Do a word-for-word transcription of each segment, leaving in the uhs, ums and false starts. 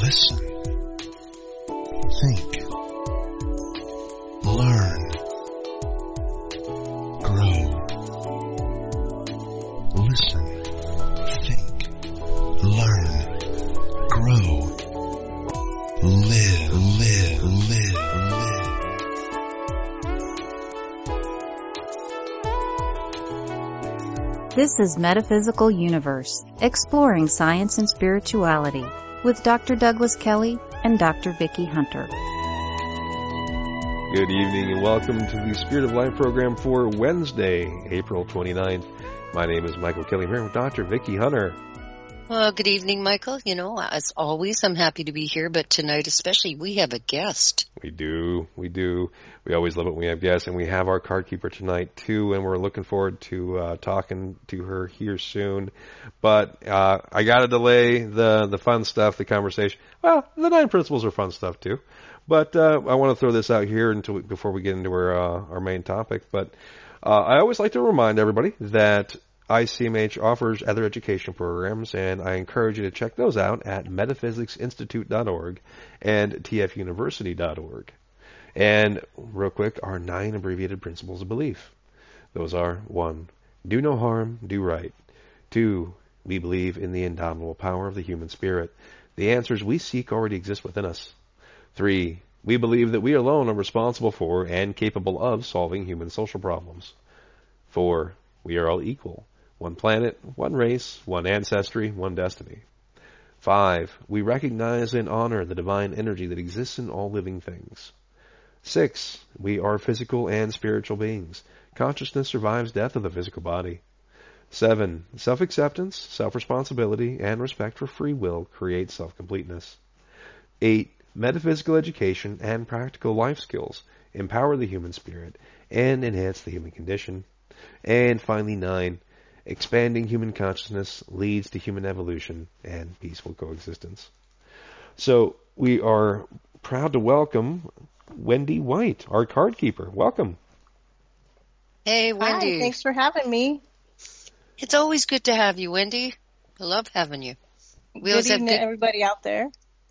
Listen. Think. Learn. Grow. Listen. Think. Learn. Grow. Live, live, live, live. This is Metaphysical Universe, exploring science and spirituality, with Doctor Douglas Kelly and Doctor Vicki Hunter. Good evening and welcome to the Spirit of Life program for Wednesday, April twenty-ninth. My name is Michael Kelly. I'm here with Doctor Vicki Hunter. Well, good evening, Michael. You know, as always, I'm happy to be here, but tonight especially, we have a guest. We do, we do. We always love it when we have guests, and we have our card keeper tonight, too, and we're looking forward to uh, talking to her here soon. But uh, I got to delay the, the fun stuff, the conversation. Well, the nine principles are fun stuff, too. But uh, I want to throw this out here until we, before we get into our, uh, our main topic. But uh, I always like to remind everybody that I C M H offers other education programs, and I encourage you to check those out at metaphysics institute dot org and t f university dot org. And real quick, our nine abbreviated principles of belief. Those are: one, do no harm, do right. Two, we believe in the indomitable power of the human spirit. The answers we seek already exist within us. Three, we believe that we alone are responsible for and capable of solving human social problems. Four, we are all equal. One planet, one race, one ancestry, one destiny. Five, we recognize and honor the divine energy that exists in all living things. Six, we are physical and spiritual beings. Consciousness survives death of the physical body. Seven, self-acceptance, self-responsibility, and respect for free will create self-completeness. Eight, metaphysical education and practical life skills empower the human spirit and enhance the human condition. And finally, nine, expanding human consciousness leads to human evolution and peaceful coexistence. So we are proud to welcome Wendy White, our card keeper. Welcome. Hey, Wendy. Hi, thanks for having me. It's always good to have you, Wendy. I love having you. We good always evening have good... to everybody out there.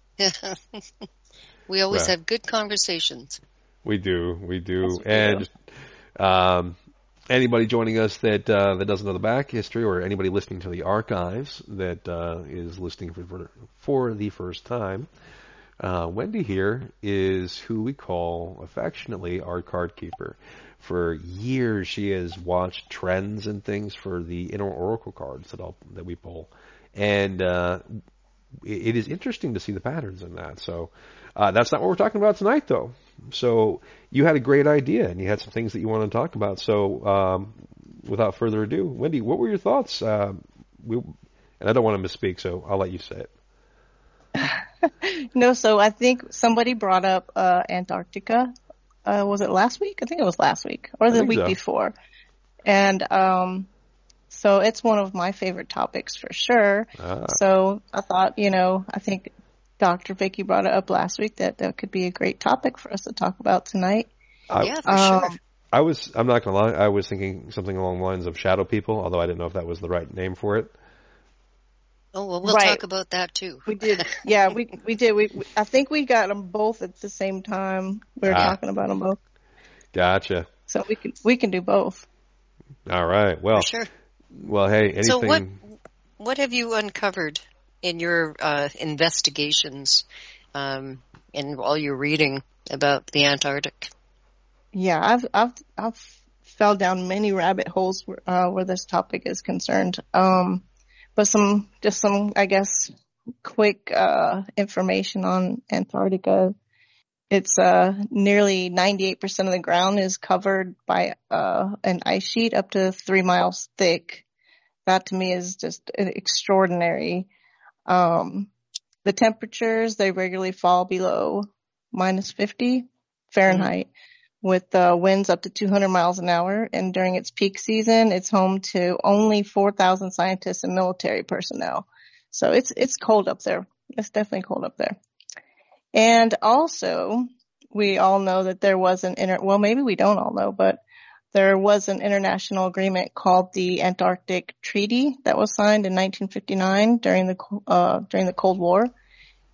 we always well, have good conversations. We do, we do. Yes, we and do. Um, anybody joining us that uh, that doesn't know the back history, or anybody listening to the archives that uh, is listening for, for the first time, uh, Wendy here is who we call affectionately our card keeper. For years, she has watched trends and things for the inner oracle cards that I'll, that we pull, and uh, it, it is interesting to see the patterns in that. So uh, that's not what we're talking about tonight, though. So you had a great idea, and you had some things that you wanted to talk about. So um, without further ado, Wendy, what were your thoughts? Uh, we, and I don't want to misspeak, so I'll let you say it. No, so I think somebody brought up uh, Antarctica. Uh, was it last week? I think it was last week, or the week so. before. And um, so it's one of my favorite topics for sure. Ah. So I thought, you know, I think Doctor Vicki brought it up last week that that could be a great topic for us to talk about tonight. I, yeah, for um, sure. I was, I'm not going to lie, I was thinking something along the lines of shadow people, although I didn't know if that was the right name for it. Oh, well, we'll right. talk about that too. We did. Yeah, we we did. We, we I think we got them both at the same time. We were ah. talking about them both. Gotcha. So we can we can do both. All right. Well, for sure. Well, hey, anything. So what what have you uncovered in your uh, investigations um, and all your reading about the Antarctic? Yeah, I've I've I've fell down many rabbit holes where, uh, where this topic is concerned. Um, but some just some I guess quick uh, information on Antarctica. It's uh, nearly ninety-eight percent of the ground is covered by uh, an ice sheet up to three miles thick. That to me is just extraordinary. Um, the temperatures, they regularly fall below minus fifty Fahrenheit mm-hmm. with uh, winds up to two hundred miles an hour. And during its peak season, it's home to only four thousand scientists and military personnel. So it's it's cold up there. It's definitely cold up there. And also, we all know that there was an inter, well, maybe we don't all know, but there was an international agreement called the Antarctic Treaty that was signed in nineteen fifty-nine during the, uh, during the Cold War.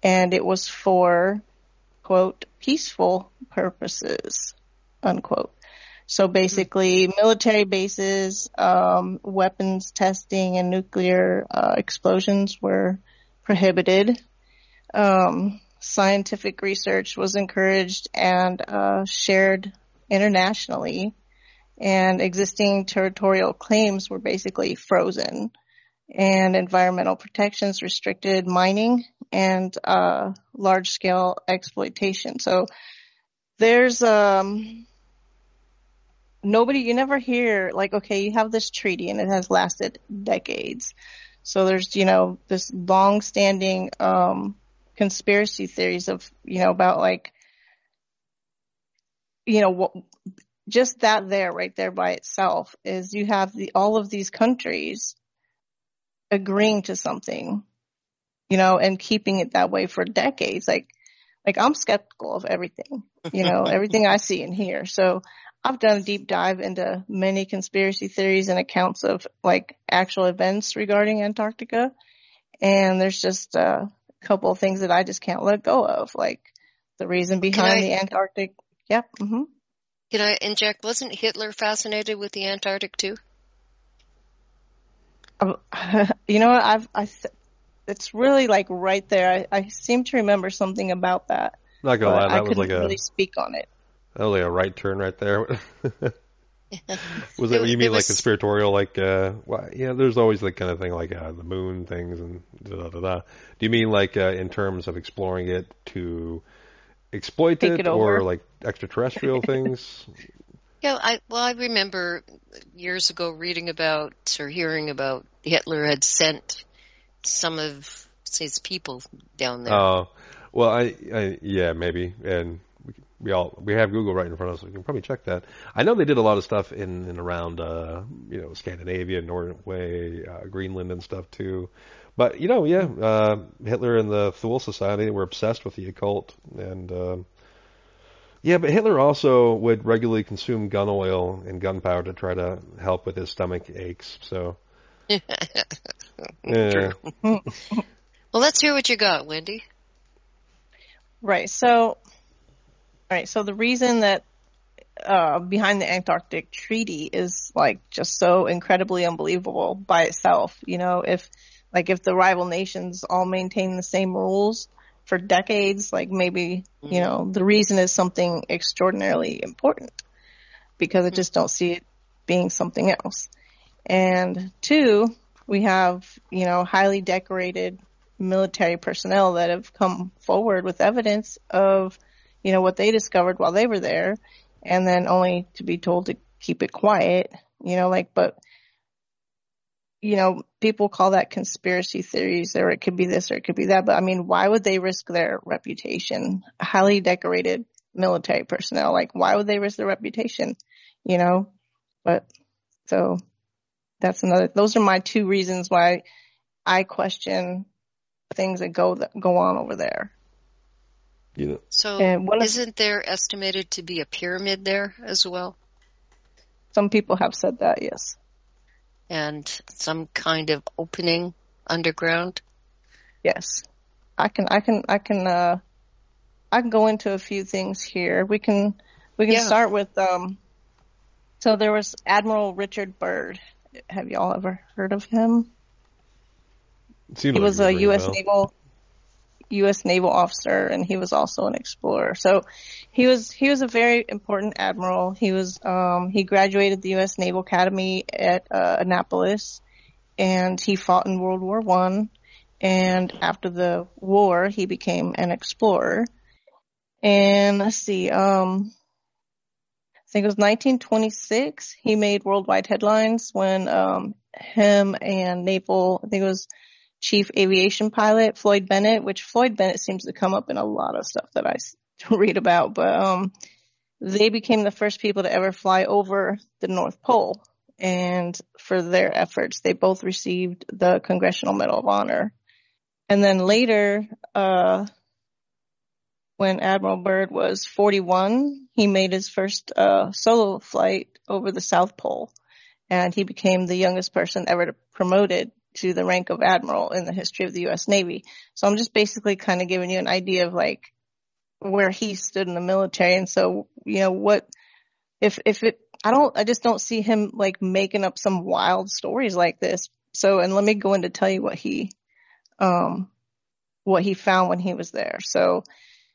and it was for, quote, peaceful purposes, unquote. So basically, military bases, um, weapons testing, and nuclear uh, explosions were prohibited. Um, scientific research was encouraged and uh, shared internationally, and existing territorial claims were basically frozen, and environmental protections restricted mining and uh, large-scale exploitation. So there's um, nobody, you never hear, like, okay, you have this treaty and it has lasted decades. So there's, you know, this long-standing um, conspiracy theories of, you know, about like, you know, what, just that there, right there by itself, is you have the all of these countries agreeing to something, you know, and keeping it that way for decades. Like, like I'm skeptical of everything, you know, everything I see and hear. So I've done a deep dive into many conspiracy theories and accounts of like actual events regarding Antarctica. And there's just uh, a couple of things that I just can't let go of, like the reason behind I, the Antarctic. Yep. Mm-hmm. Can I inject? Wasn't Hitler fascinated with the Antarctic too? Um, you know what? I've, I, it's really like right there. I, I seem to remember something about that. Not gonna lie, that I was couldn't like a really speak on it. That was like a right turn right there. Was it, it you mean it was, like conspiratorial, like, uh, well, yeah, there's always like kind of thing like uh, the moon things and da da da da. Do you mean like uh, in terms of exploring it to exploit Take it, it or over. like extraterrestrial things? Yeah, I well, I remember years ago reading about or hearing about Hitler had sent some of his people down there. Oh, well, I, I, yeah, maybe, and we, we all we have Google right in front of us, so we can probably check that. I know they did a lot of stuff in and around, uh, you know, Scandinavia, Norway, uh, Greenland, and stuff too. But you know, yeah, uh, Hitler and the Thule Society were obsessed with the occult, and um, yeah, but Hitler also would regularly consume gun oil and gunpowder to try to help with his stomach aches. So, yeah. Well, let's hear what you got, Wendy. Right. So, all right. So the reason that uh, behind the Antarctic Treaty is like just so incredibly unbelievable by itself. You know, if like if the rival nations all maintain the same rules for decades, like maybe, you know, the reason is something extraordinarily important, because I just don't see it being something else. And two, we have, you know, highly decorated military personnel that have come forward with evidence of, you know, what they discovered while they were there, and then only to be told to keep it quiet, you know, like, but, you know, people call that conspiracy theories, or it could be this or it could be that. But I mean, why would they risk their reputation? Highly decorated military personnel, like, why would they risk their reputation? You know, but so that's another, those are my two reasons why I question things that go, that go on over there. You know. So of, isn't there estimated to be a pyramid there as well? Some people have said that, yes. And some kind of opening underground? Yes. I can, I can, I can, uh, I can go into a few things here. We can, we can yeah. start with, um, so there was Admiral Richard Byrd. Have y'all ever heard of him? He like was a U S bell. naval, U S naval officer, and he was also an explorer. So he was, he was a very important admiral. He was, um, he graduated the U S Naval Academy at, uh, Annapolis, and he fought in World War One. And after the war, he became an explorer. And let's see, um, I think it was nineteen twenty-six. He made worldwide headlines when, um, him and naval, I think it was Chief Aviation Pilot Floyd Bennett, which Floyd Bennett seems to come up in a lot of stuff that I read about, but um, they became the first people to ever fly over the North Pole. And for their efforts, they both received the Congressional Medal of Honor. And then later, uh, when Admiral Byrd was forty-one, he made his first uh, solo flight over the South Pole, and he became the youngest person ever to promoted to the rank of admiral in the history of the U S Navy. So I'm just basically kind of giving you an idea of like where he stood in the military. And so, you know, what if, if it, I don't, I just don't see him like making up some wild stories like this. So, and let me go in to tell you what he, um, what he found when he was there. So,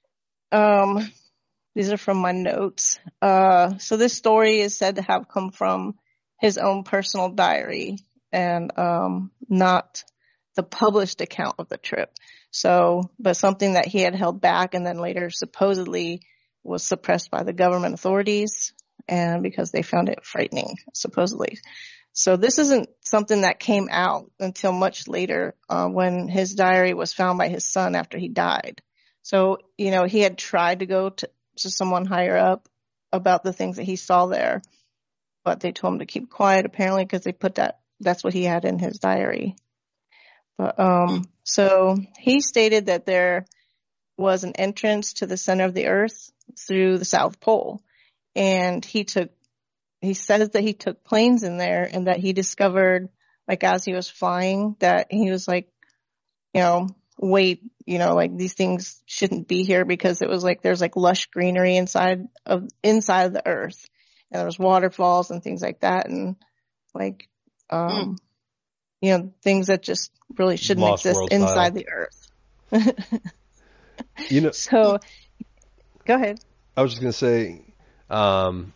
um, these are from my notes. Uh, so this story is said to have come from his own personal diary and, um, not the published account of the trip. So, but something that he had held back and then later supposedly was suppressed by the government authorities and because they found it frightening, supposedly. So this isn't something that came out until much later, uh, when his diary was found by his son after he died. So, you know, he had tried to go to, to someone higher up about the things that he saw there, but they told him to keep quiet apparently because they put that, that's what he had in his diary. But, um, so he stated that there was an entrance to the center of the earth through the South Pole. And he took, he says that he took planes in there and that he discovered, like, as he was flying, that he was like, you know, wait, you know, like these things shouldn't be here because it was like, there's like lush greenery inside of, inside of the earth. And there was waterfalls and things like that. And like, um, mm. you know, things that just really shouldn't Lost exist inside style. The earth. You know, so go ahead. I was just going to say, um,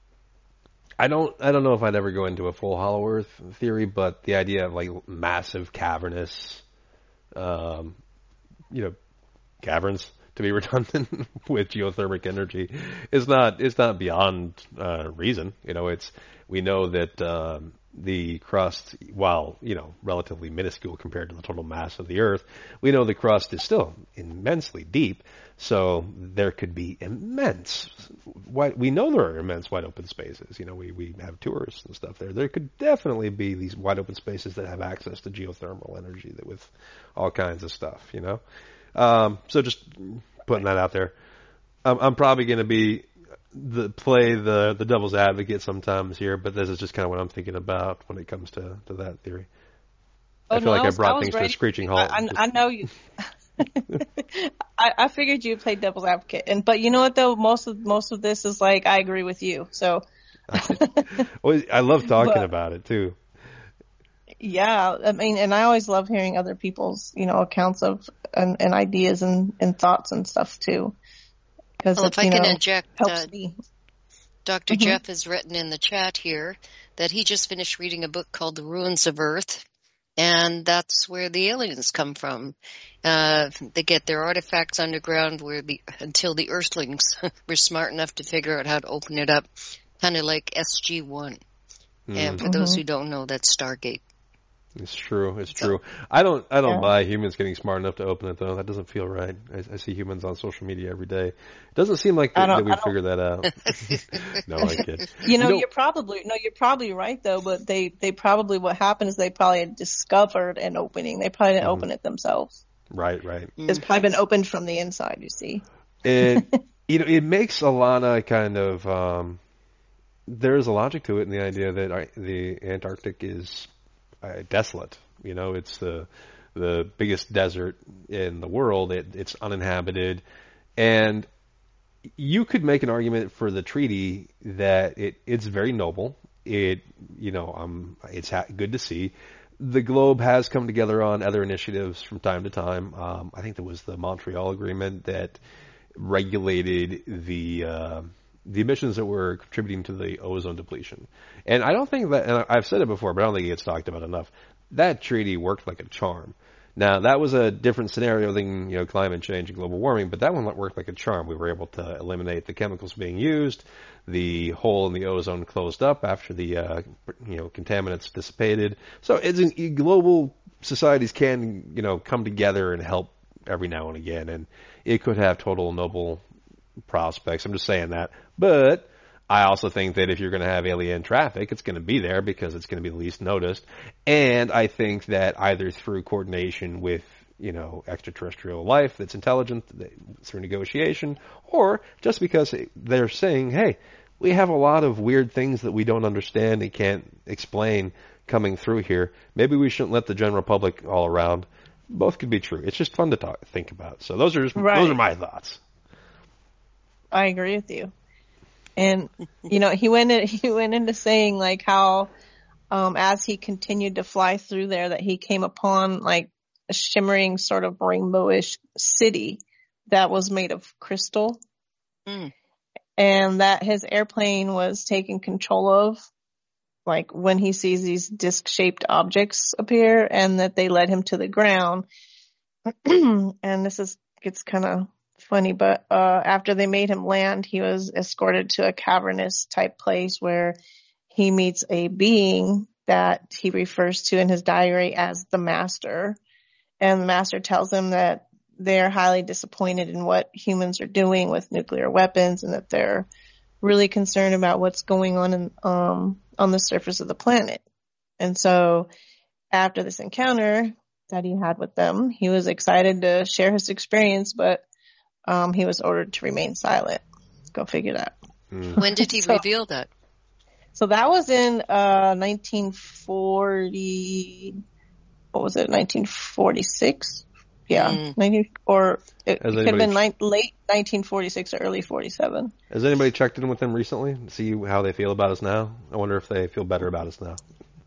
I don't, I don't know if I'd ever go into a full hollow earth theory, but the idea of like massive cavernous, um, you know, caverns, to be redundant, with geothermic energy is not, it's not beyond, uh, reason. You know, it's, we know that, um, the crust, while, you know, relatively minuscule compared to the total mass of the Earth, we know the crust is still immensely deep. So there could be immense, wide, we know there are immense wide open spaces. You know, we, we have tourists and stuff there. There could definitely be these wide open spaces that have access to geothermal energy that with all kinds of stuff, you know. Um, so just putting that out there. I'm, I'm probably going to be the play the the devil's advocate sometimes here, but this is just kind of what I'm thinking about when it comes to, to that theory. Oh, I feel no, like I, was, I brought I things ready. to a screeching halt. I, I, I know you. I, I figured you'd play devil's advocate, and but you know what though, most of most of this is like I agree with you. So well, I love talking but, about it too. Yeah, I mean, and I always love hearing other people's, you know, accounts of and, and ideas and, and thoughts and stuff too. Because well, it, if I you can know, inject, helps uh, me. Doctor Mm-hmm. Jeff has written in the chat here that he just finished reading a book called The Ruins of Earth, and that's where the aliens come from. Uh, they get their artifacts underground where the, until the Earthlings were smart enough to figure out how to open it up, kind of like S G one. Mm. And for mm-hmm. those who don't know, that's Stargate. It's true. It's true. I don't. I don't Yeah. buy humans getting smart enough to open it though. That doesn't feel right. I, I see humans on social media every day. It doesn't seem like that, that we figure that out. No, I kid. You know, you know, you're probably no, you're probably right though. But they, they probably what happened is they probably had discovered an opening. They probably didn't mm-hmm. open it themselves. Right. Right. It's probably been opened from the inside. You see. It you know it makes a lot of kind of um, there's a logic to it in the idea that I, the Antarctic is Uh, desolate. You know, it's the the biggest desert in the world. It, it's uninhabited, and you could make an argument for the treaty that it it's very noble. It you know um it's ha- good to see. The globe has come together on other initiatives from time to time. Um, I think there was the Montreal Agreement that regulated the uh, the emissions that were contributing to the ozone depletion. And I don't think that, and I've said it before, but I don't think it gets talked about enough. That treaty worked like a charm. Now, that was a different scenario than, you know, climate change and global warming, but that one worked like a charm. We were able to eliminate the chemicals being used. The hole in the ozone closed up after the, uh, you know, contaminants dissipated. So it's an, global societies can, you know, come together and help every now and again, and it could have total noble prospects. I'm just saying that. But I also think that if you're going to have alien traffic, it's going to be there because it's going to be the least noticed. And I think that either through coordination with, you know, extraterrestrial life that's intelligent through negotiation, or just because they're saying, hey, we have a lot of weird things that we don't understand and can't explain. coming through here. Maybe we shouldn't let the general public all around. Both could be true. It's just fun to talk, think about. So those are just, Right. those are my thoughts. I agree with you. And, you know, he went in, he went into saying like how, um, as he continued to fly through there, that he came upon like a shimmering sort of rainbowish city that was made of crystal. Mm. And that his airplane was taken control of, like when he sees these disc-shaped objects appear, and that they led him to the ground. And this is, gets kind of funny, but uh after they made him land, he was escorted to a cavernous type place where he meets a being that he refers to in his diary as the Master. And the Master tells him that they're highly disappointed in what humans are doing with nuclear weapons, and that they're really concerned about what's going on in, um on the surface of the planet. And so after this encounter that he had with them, he was excited to share his experience, but Um, he was ordered to remain silent. Go figure that. Mm. When did he So- reveal that? So that was in uh, nineteen forty. What was it? nineteen forty-six. Yeah, Mm. nineteen or it, it Has could have been anybody- ni- late nineteen forty-six or early forty-seven. Has anybody checked in with them recently to see how they feel about us now? I wonder if they feel better about us now.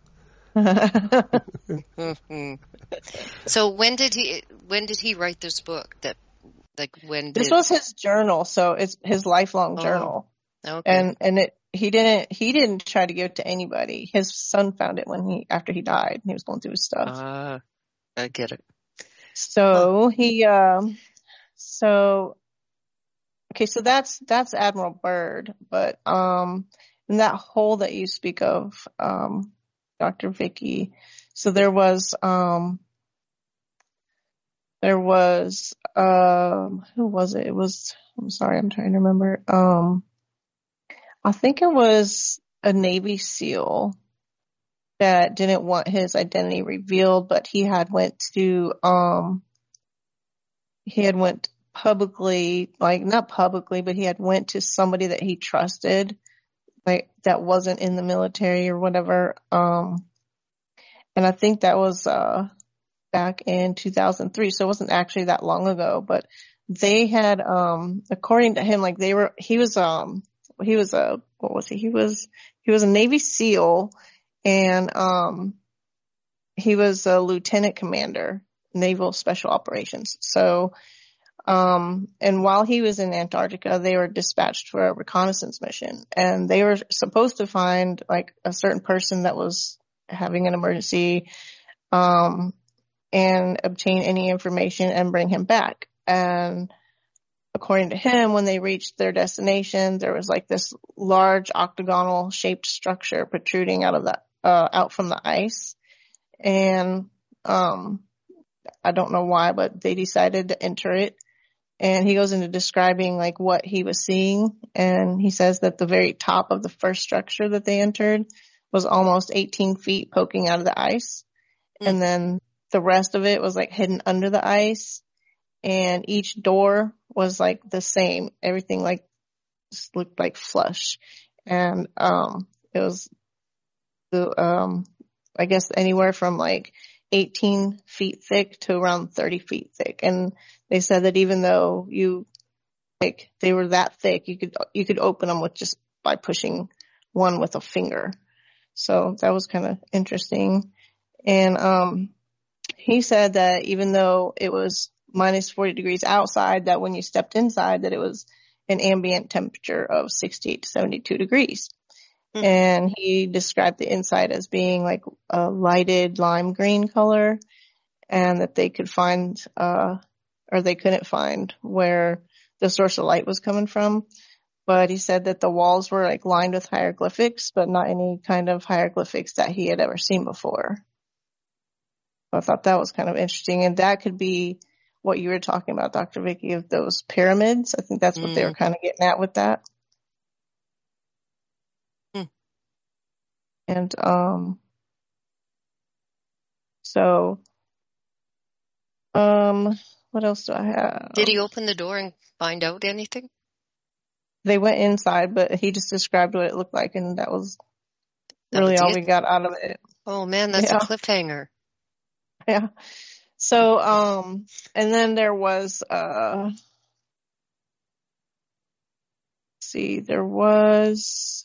hmm So when did he when did he write this book? That like when This did, was his journal, so it's his lifelong Oh. journal, okay. and and it he didn't he didn't try to give it to anybody. His son found it when he after he died. He was going through his stuff. Ah, I get it. So he, um, so, okay, so that's, that's Admiral Byrd, but, um, in that hole that you speak of, um, Doctor Vicky, so there was, um, there was, um, who was it? It was, I'm sorry, I'm trying to remember. Um, I think it was a Navy SEAL that didn't want his identity revealed, but he had went to, um, he had went publicly, like not publicly, but he had went to somebody that he trusted, like that wasn't in the military or whatever. Um, and I think that was, uh, back in two thousand three. So it wasn't actually that long ago, but they had, um, according to him, like they were, he was, um, he was a, what was he? He was, he was a Navy SEAL. And um, he was a lieutenant commander, Naval Special Operations. So, um, and while he was in Antarctica, they were dispatched for a reconnaissance mission. And they were supposed to find like a certain person that was having an emergency, um, and obtain any information and bring him back. And according to him, when they reached their destination, there was like this large octagonal shaped structure protruding out of the Uh, out from the ice, and um, I don't know why, but they decided to enter it. And he goes into describing like what he was seeing, and he says that the very top of the first structure that they entered was almost eighteen feet poking out of the ice, Mm. and then the rest of it was like hidden under the ice, and each door was like the same. Everything like just looked like flush, and um, it was. The, um, I guess anywhere from like eighteen feet thick to around thirty feet thick. And they said that even though you, like, they were that thick, you could, you could open them with just by pushing one with a finger. So that was kind of interesting. And, um, he said that even though it was minus forty degrees outside, that when you stepped inside, that it was an ambient temperature of sixty-eight to seventy-two degrees. Hmm. And he described the inside as being like a lighted lime green color, and that they could find, uh, or they couldn't find where the source of light was coming from. But he said that the walls were like lined with hieroglyphics, but not any kind of hieroglyphics that he had ever seen before. So I thought that was kind of interesting. And that could be what you were talking about, Doctor Vicky, of those pyramids. I think that's what Mm. they were kind of getting at with that. Hmm. And, um, so, um, what else do I have? Did he open the door and find out anything? They went inside, but he just described what it looked like, and that was That really was all it? we got out of it. Oh man, that's Yeah. a cliffhanger. Yeah. So, um, and then there was, uh, let's see, there was,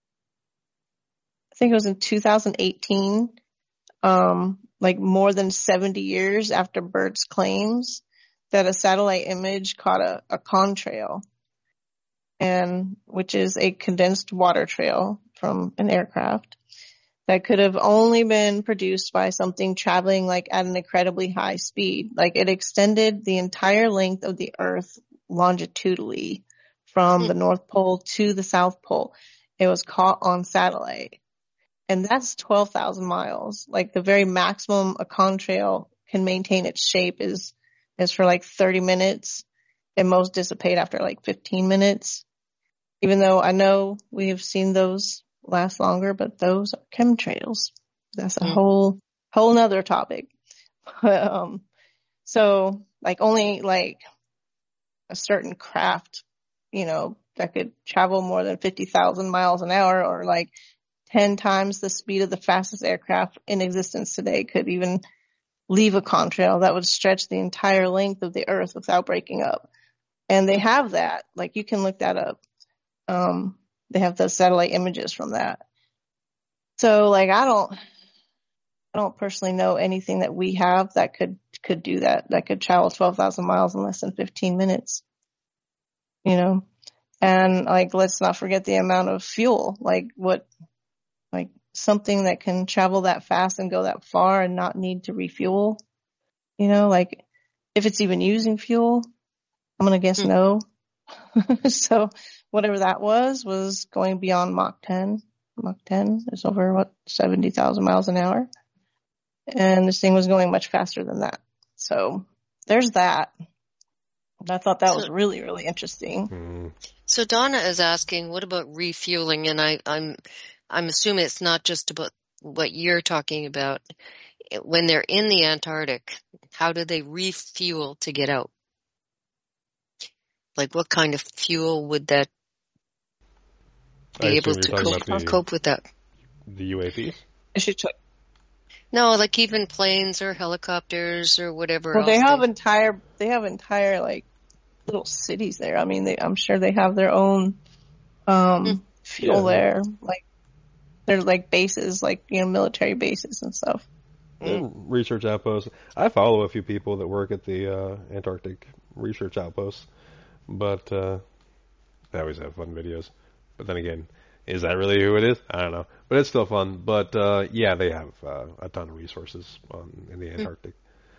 I think it was in two thousand eighteen, um, like more than seventy years after Bert's claims, that a satellite image caught a, a contrail, and which is a condensed water trail from an aircraft that could have only been produced by something traveling like at an incredibly high speed. Like it extended the entire length of the Earth longitudinally from the North Pole to the South Pole. It was caught on satellite. And that's twelve thousand miles. Like the very maximum a contrail can maintain its shape is, is for like thirty minutes, and most dissipate after like fifteen minutes. Even though I know we have seen those last longer, but those are chemtrails. That's a Mm. whole, whole nother topic. um, so like only like a certain craft, you know, that could travel more than fifty thousand miles an hour, or like ten times the speed of the fastest aircraft in existence today, could even leave a contrail that would stretch the entire length of the Earth without breaking up. And they have that. Like you can look that up. Um, they have the satellite images from that. So like, I don't, I don't personally know anything that we have that could, could do that, that could travel twelve thousand miles in less than fifteen minutes, you know? And like, let's not forget the amount of fuel, like what, like something that can travel that fast and go that far and not need to refuel, you know, like if it's even using fuel, I'm going to guess Hmm. no. So whatever that was, was going beyond Mach ten. Mach ten is over, what, seventy thousand miles an hour. And this thing was going much faster than that. So there's that. I thought that So- was really, really interesting. Mm. So Donna is asking, what about refueling? And I, I'm, I'm assuming it's not just about what you're talking about. When they're in the Antarctic, how do they refuel to get out? Like what kind of fuel would that I be assume able to you're talking cope, about the, cope with that? the U A Ps? She took, No, like even planes or helicopters or whatever well, else. they have entire, they have entire like little cities there. I mean, they, I'm sure they have their own, um, fuel Yeah. there. Like they're like bases, like, you know, military bases and stuff. And research outposts. I follow a few people that work at the uh, Antarctic research outposts, but uh, they always have fun videos. But then again, is that really who it is? I don't know. But it's still fun. But uh, yeah, they have uh, a ton of resources on, in the Antarctic.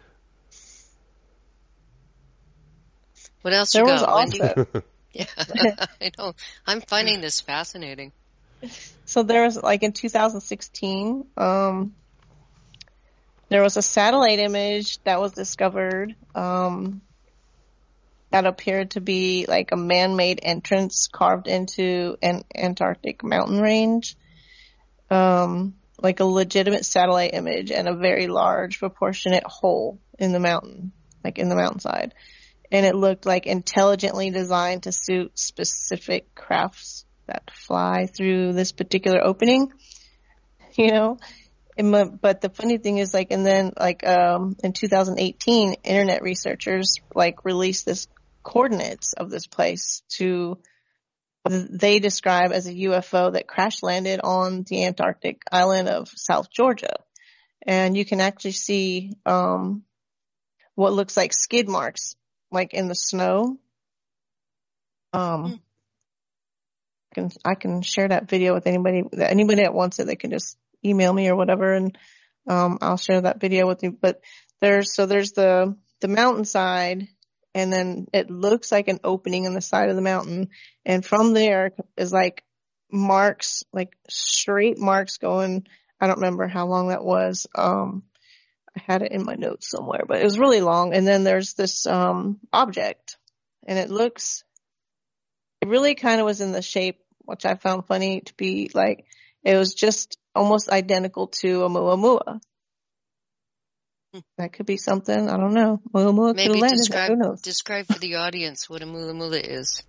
What else There you was got, Wendy? also, Yeah, I know. I'm finding this fascinating. so there was like in two thousand sixteen, um, there was a satellite image that was discovered, um, that appeared to be like a man-made entrance carved into an Antarctic mountain range. Um, like a legitimate satellite image and a very large proportionate hole in the mountain, like in the mountainside. And it looked like intelligently designed to suit specific crafts that fly through this particular opening, you know? And, but the funny thing is, like, and then, like, um, in two thousand eighteen, internet researchers, like, released this coordinates of this place to, they describe as a U F O that crash landed on the Antarctic island of South Georgia. And you can actually see, um, what looks like skid marks, like in the snow. Um, Hmm. I can, I can share that video with anybody, anybody that wants it, they can just email me or whatever, and um I'll share that video with you. But there's, so there's the the mountainside, and then it looks like an opening in the side of the mountain, and from there is like marks, like straight marks going, I don't remember how long that was. um I had it in my notes somewhere, but it was really long. And then there's this um object, and it looks, it really kind of was in the shape, which I found funny, to be like, it was just almost identical to a Muamua. Hmm. That could be something. I don't know. Muamua could have Maybe landed there. describe Who knows? describe for the audience what a mula mula is.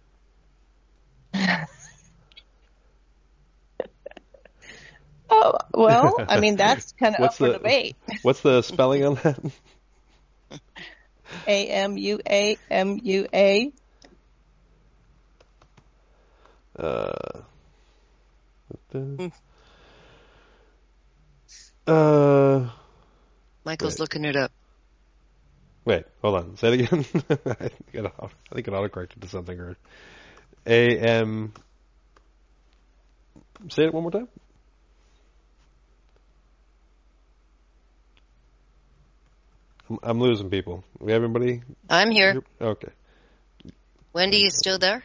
Oh, well, I mean, that's kind of up What's for the- debate. What's the spelling on that? A M U A M U A. Uh, uh, Michael's Wait. looking it up. wait, hold on. Say it again. I think it auto- I think it autocorrected to something. Or A M. Say it one more time. I'm, I'm losing people. We have everybody? I'm here. Okay. Wendy, you still there?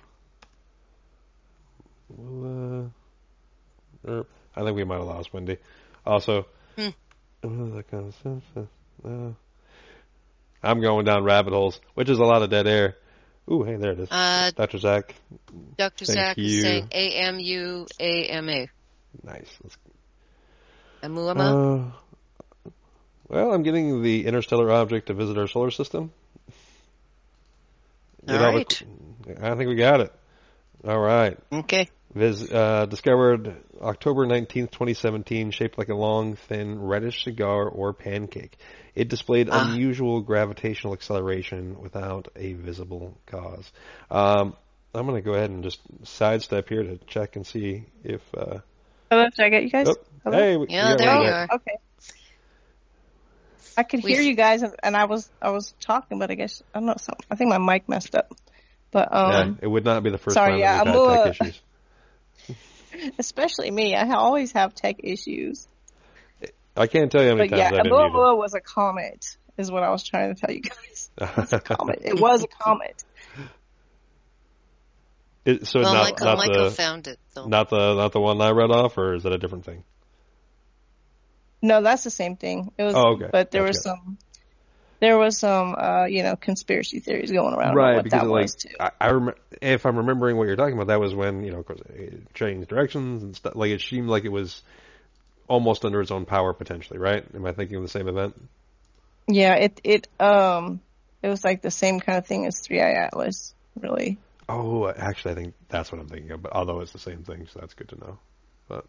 Well, uh, er, I think we might have lost Wendy. Also, Hmm. uh, that kind of stuff. Uh, I'm going down rabbit holes, which is a lot of dead air. Ooh, hey, there it is. Uh, Doctor Zach. Doctor Thank Zach you. is saying A M U A M A. Nice. Let's, Amuama? uh, well, I'm getting the interstellar object to visit our solar system. All Get the- right. I think we got it. All right. Okay. Vis, uh, discovered October nineteenth, twenty seventeen, shaped like a long, thin, reddish cigar or pancake. It displayed Ah. unusual gravitational acceleration without a visible cause. Um, I'm going to go ahead and just sidestep here to check and see if... Uh, Hello, did I get you guys? oh, Hello? hey, we- Yeah, we got there one you back. are. Okay. I could We- hear you guys, and, and I was I was talking, but I guess I don't know. Something, I think my mic messed up. But um, Yeah, it would not be the first sorry, time yeah, that we've I'm had uh, tech issues. especially me, I ha- always have tech issues. I can't tell you how many But yeah, times I didn't Amuamua was a comet, is what I was trying to tell you guys. It's a comet. It was a comet. use it. It- so Well, not, Michael, not Michael the found it, though. not the not the one I read off, or is that a different thing? No, that's the same thing. It was, Oh, okay. but there Gotcha, was gotcha. some, there was some, uh, you know, conspiracy theories going around about Right, what because that it, like was too. I, I rem- if I'm remembering what you're talking about, that was when you know, of course, it changed directions and stuff. Like it seemed like it was almost under its own power potentially, right? Am I thinking of the same event? Yeah, it it um, it was like the same kind of thing as Three Eye Atlas, really. Oh, actually, I think that's what I'm thinking of. But although it's the same thing, so that's good to know. But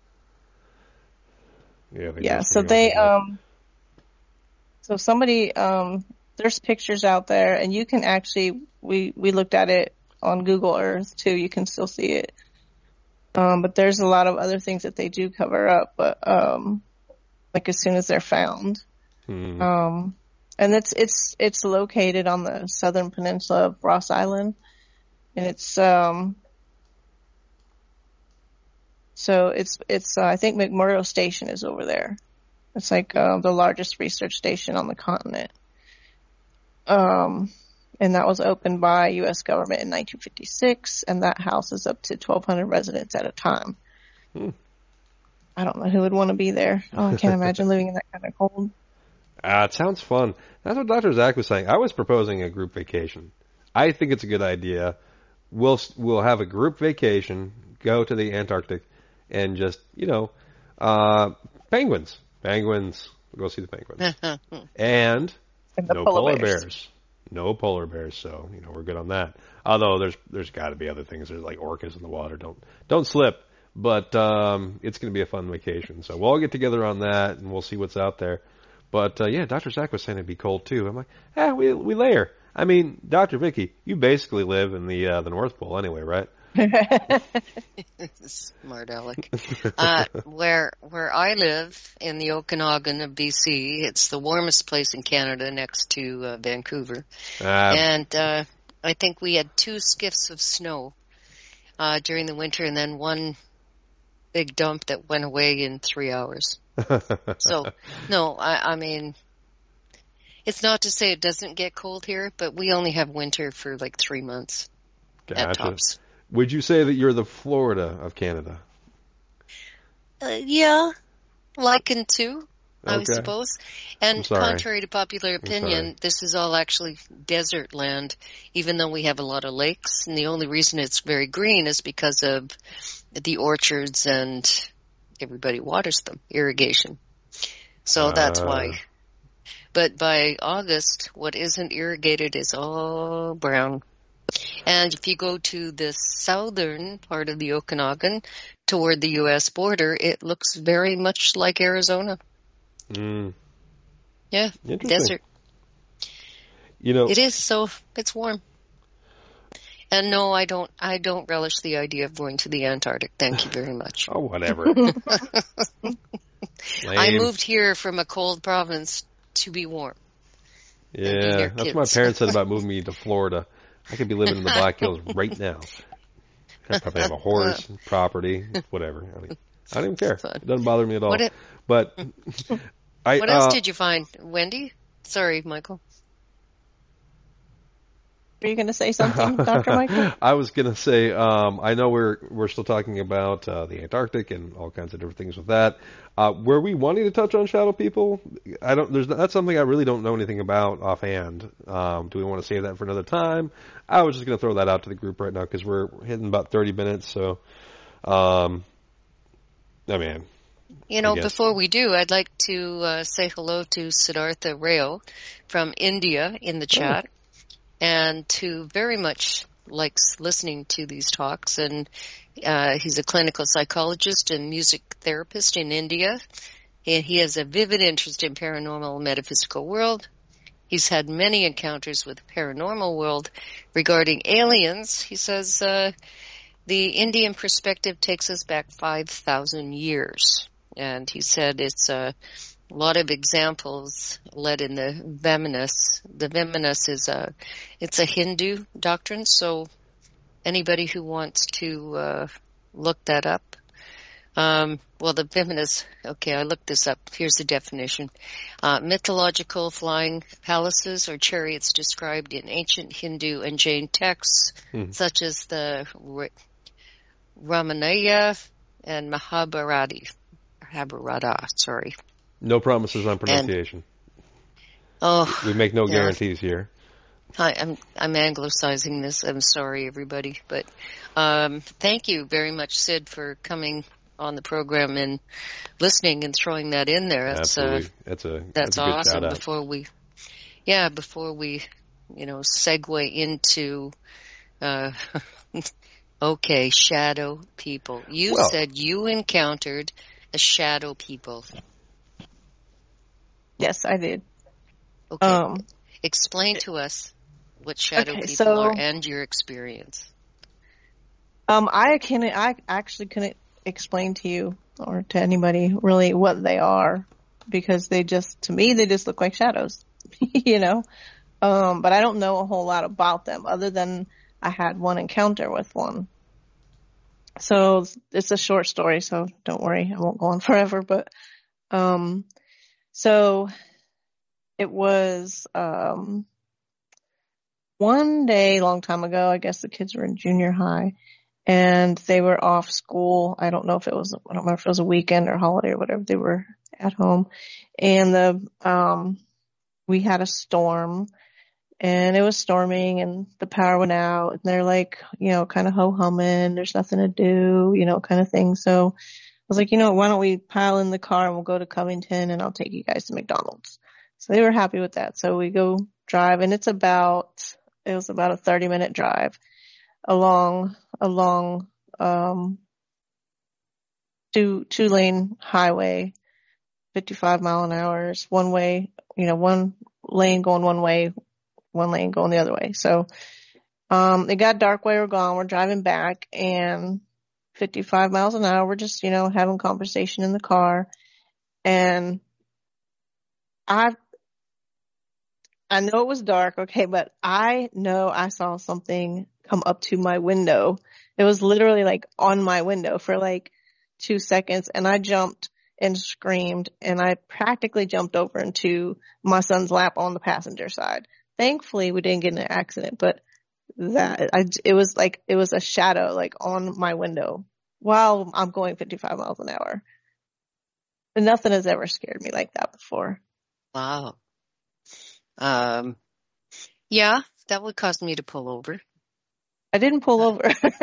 yeah, I think Yeah, that's so what they you're um, so somebody um, there's pictures out there, and you can actually we we looked at it on Google Earth too. You can still see it. Um, but there's a lot of other things that they do cover up, but um, like as soon as they're found. Hmm. Um, and it's it's it's located on the southern peninsula of Ross Island, and it's um, so it's it's uh, I think McMurdo Station is over there. It's like uh, the largest research station on the continent. Um, and that was opened by U S government in nineteen fifty-six, and that houses up to twelve hundred residents at a time. Hmm. I don't know who would want to be there. Oh, I can't imagine living in that kind of cold. Ah, it sounds fun. That's what Doctor Zach was saying. I was proposing a group vacation. I think it's a good idea. We'll we'll have a group vacation, go to the Antarctic, and just you know, uh, penguins, penguins. We'll go see the penguins, and And the no polar polar bears. bears. No polar bears. So you know we're good on that. Although there's there's got to be other things. There's like orcas in the water. Don't don't slip. But um, it's going to be a fun vacation. So we'll all get together on that, and we'll see what's out there. But uh, yeah, Doctor Zach was saying it'd be cold too. I'm like, eh, we we layer. I mean, Doctor Vicky, you basically live in the uh, the North Pole anyway, right? Smart aleck. Uh, where where I live in the Okanagan of B C, it's the warmest place in Canada next to uh, Vancouver, Uh, and uh, I think we had two skiffs of snow uh, during the winter, and then one big dump that went away in three hours. So, no, I, I mean, it's not to say it doesn't get cold here, but we only have winter for like three months at Gotcha. tops. Would you say that you're the Florida of Canada? Uh, yeah, likened to, I Okay. suppose. I'm And sorry. contrary to popular opinion, sorry. this is all actually desert land, even though we have a lot of lakes. And the only reason it's very green is because of the orchards and everybody waters them, irrigation. So that's Uh. why. But by August, what isn't irrigated is all brown. And if you go to the southern part of the Okanagan toward the U S border, it looks very much like Arizona. Mm. Yeah, Interesting. desert. You know, It is, so it's warm. And no, I don't I don't relish the idea of going to the Antarctic. Thank you very much. oh, whatever. I Lame. moved here from a cold province to be warm. Yeah, their that's what my kids. parents said about moving me to Florida. I could be living in the Black Hills right now. I'd probably have a horse, property, whatever. I, mean, I don't even care. Fun. It doesn't bother me at all. What, it, But I. what else uh, did you find, Wendy? Sorry, Michael. Are you going to say something, Doctor Michael? I was going to say, um, I know we're we're still talking about uh, the Antarctic and all kinds of different things with that. Uh, were we wanting to touch on shadow people? I don't. There's that's something I really don't know anything about offhand. Um, do we want to save that for another time? I was just going to throw that out to the group right now because we're hitting about thirty minutes. So, um, I mean, You know, I guess. before we do, I'd like to uh, say hello to Siddhartha Rao from India in the chat, and who very much likes listening to these talks. And uh, he's a clinical psychologist and music therapist in India. And he has a vivid interest in paranormal metaphysical world. He's had many encounters with the paranormal world regarding aliens. He says uh, the Indian perspective takes us back five thousand years. And he said it's a lot of examples led in the Vaimanas. The Vaimanas is a, it's a Hindu doctrine, so anybody who wants to uh, look that up. Um, well, the Vaimanas, okay, I looked this up. Here's the definition. Uh, mythological flying palaces or chariots described in ancient Hindu and Jain texts, Hmm. such as the Ra- Ramayana and Mahabharata. Mahabharata, sorry. No promises on pronunciation. Oh, we make no yeah. guarantees here. Hi, I'm I'm anglicizing this. I'm sorry, everybody, but um, thank you very much, Sid, for coming on the program and listening and throwing that in there. That's Absolutely, uh, that's a that's, that's a good awesome. shout out. Before we, yeah, before we, you know, segue into, uh, okay, shadow people. You Well- said you encountered a shadow people. Yes, I did. Okay, Um, explain to us what shadow Okay, people so- are and your experience. Um, I can I actually couldn't explain to you or to anybody really what they are because they just to me they just look like shadows, you know. Um, but I don't know a whole lot about them other than I had one encounter with one. So it's a short story, so don't worry, I won't go on forever. But um, so it was um one day a long time ago. I guess the kids were in junior high. And they were off school. I don't know if it was, I don't remember if it was a weekend or holiday or whatever. They were at home. And the, um, we had a storm and it was storming and the power went out and they're like, you know, kind of ho-humming. There's nothing to do, you know, kind of thing. So I was like, you know, why don't we pile in the car and we'll go to Covington and I'll take you guys to McDonald's. So they were happy with that. So we go drive and it's about, it was about a thirty minute drive. along along um two two lane highway, fifty-five mile an hour, one way, you know, one lane going one way, one lane going the other way. So um it got dark while we were gone. We're driving back and fifty-five miles an hour, we're just, you know, having conversation in the car. And I I know it was dark, okay, but I know I saw something come up to my window. It was literally like on my window for like two seconds and I jumped and screamed and I practically jumped over into my son's lap on the passenger side. Thankfully we didn't get in an accident, but that I, it was like, it was a shadow like on my window while I'm going fifty-five miles an hour. And nothing has ever scared me like that before. Wow. Um, yeah, that would cause me to pull over. I didn't pull over.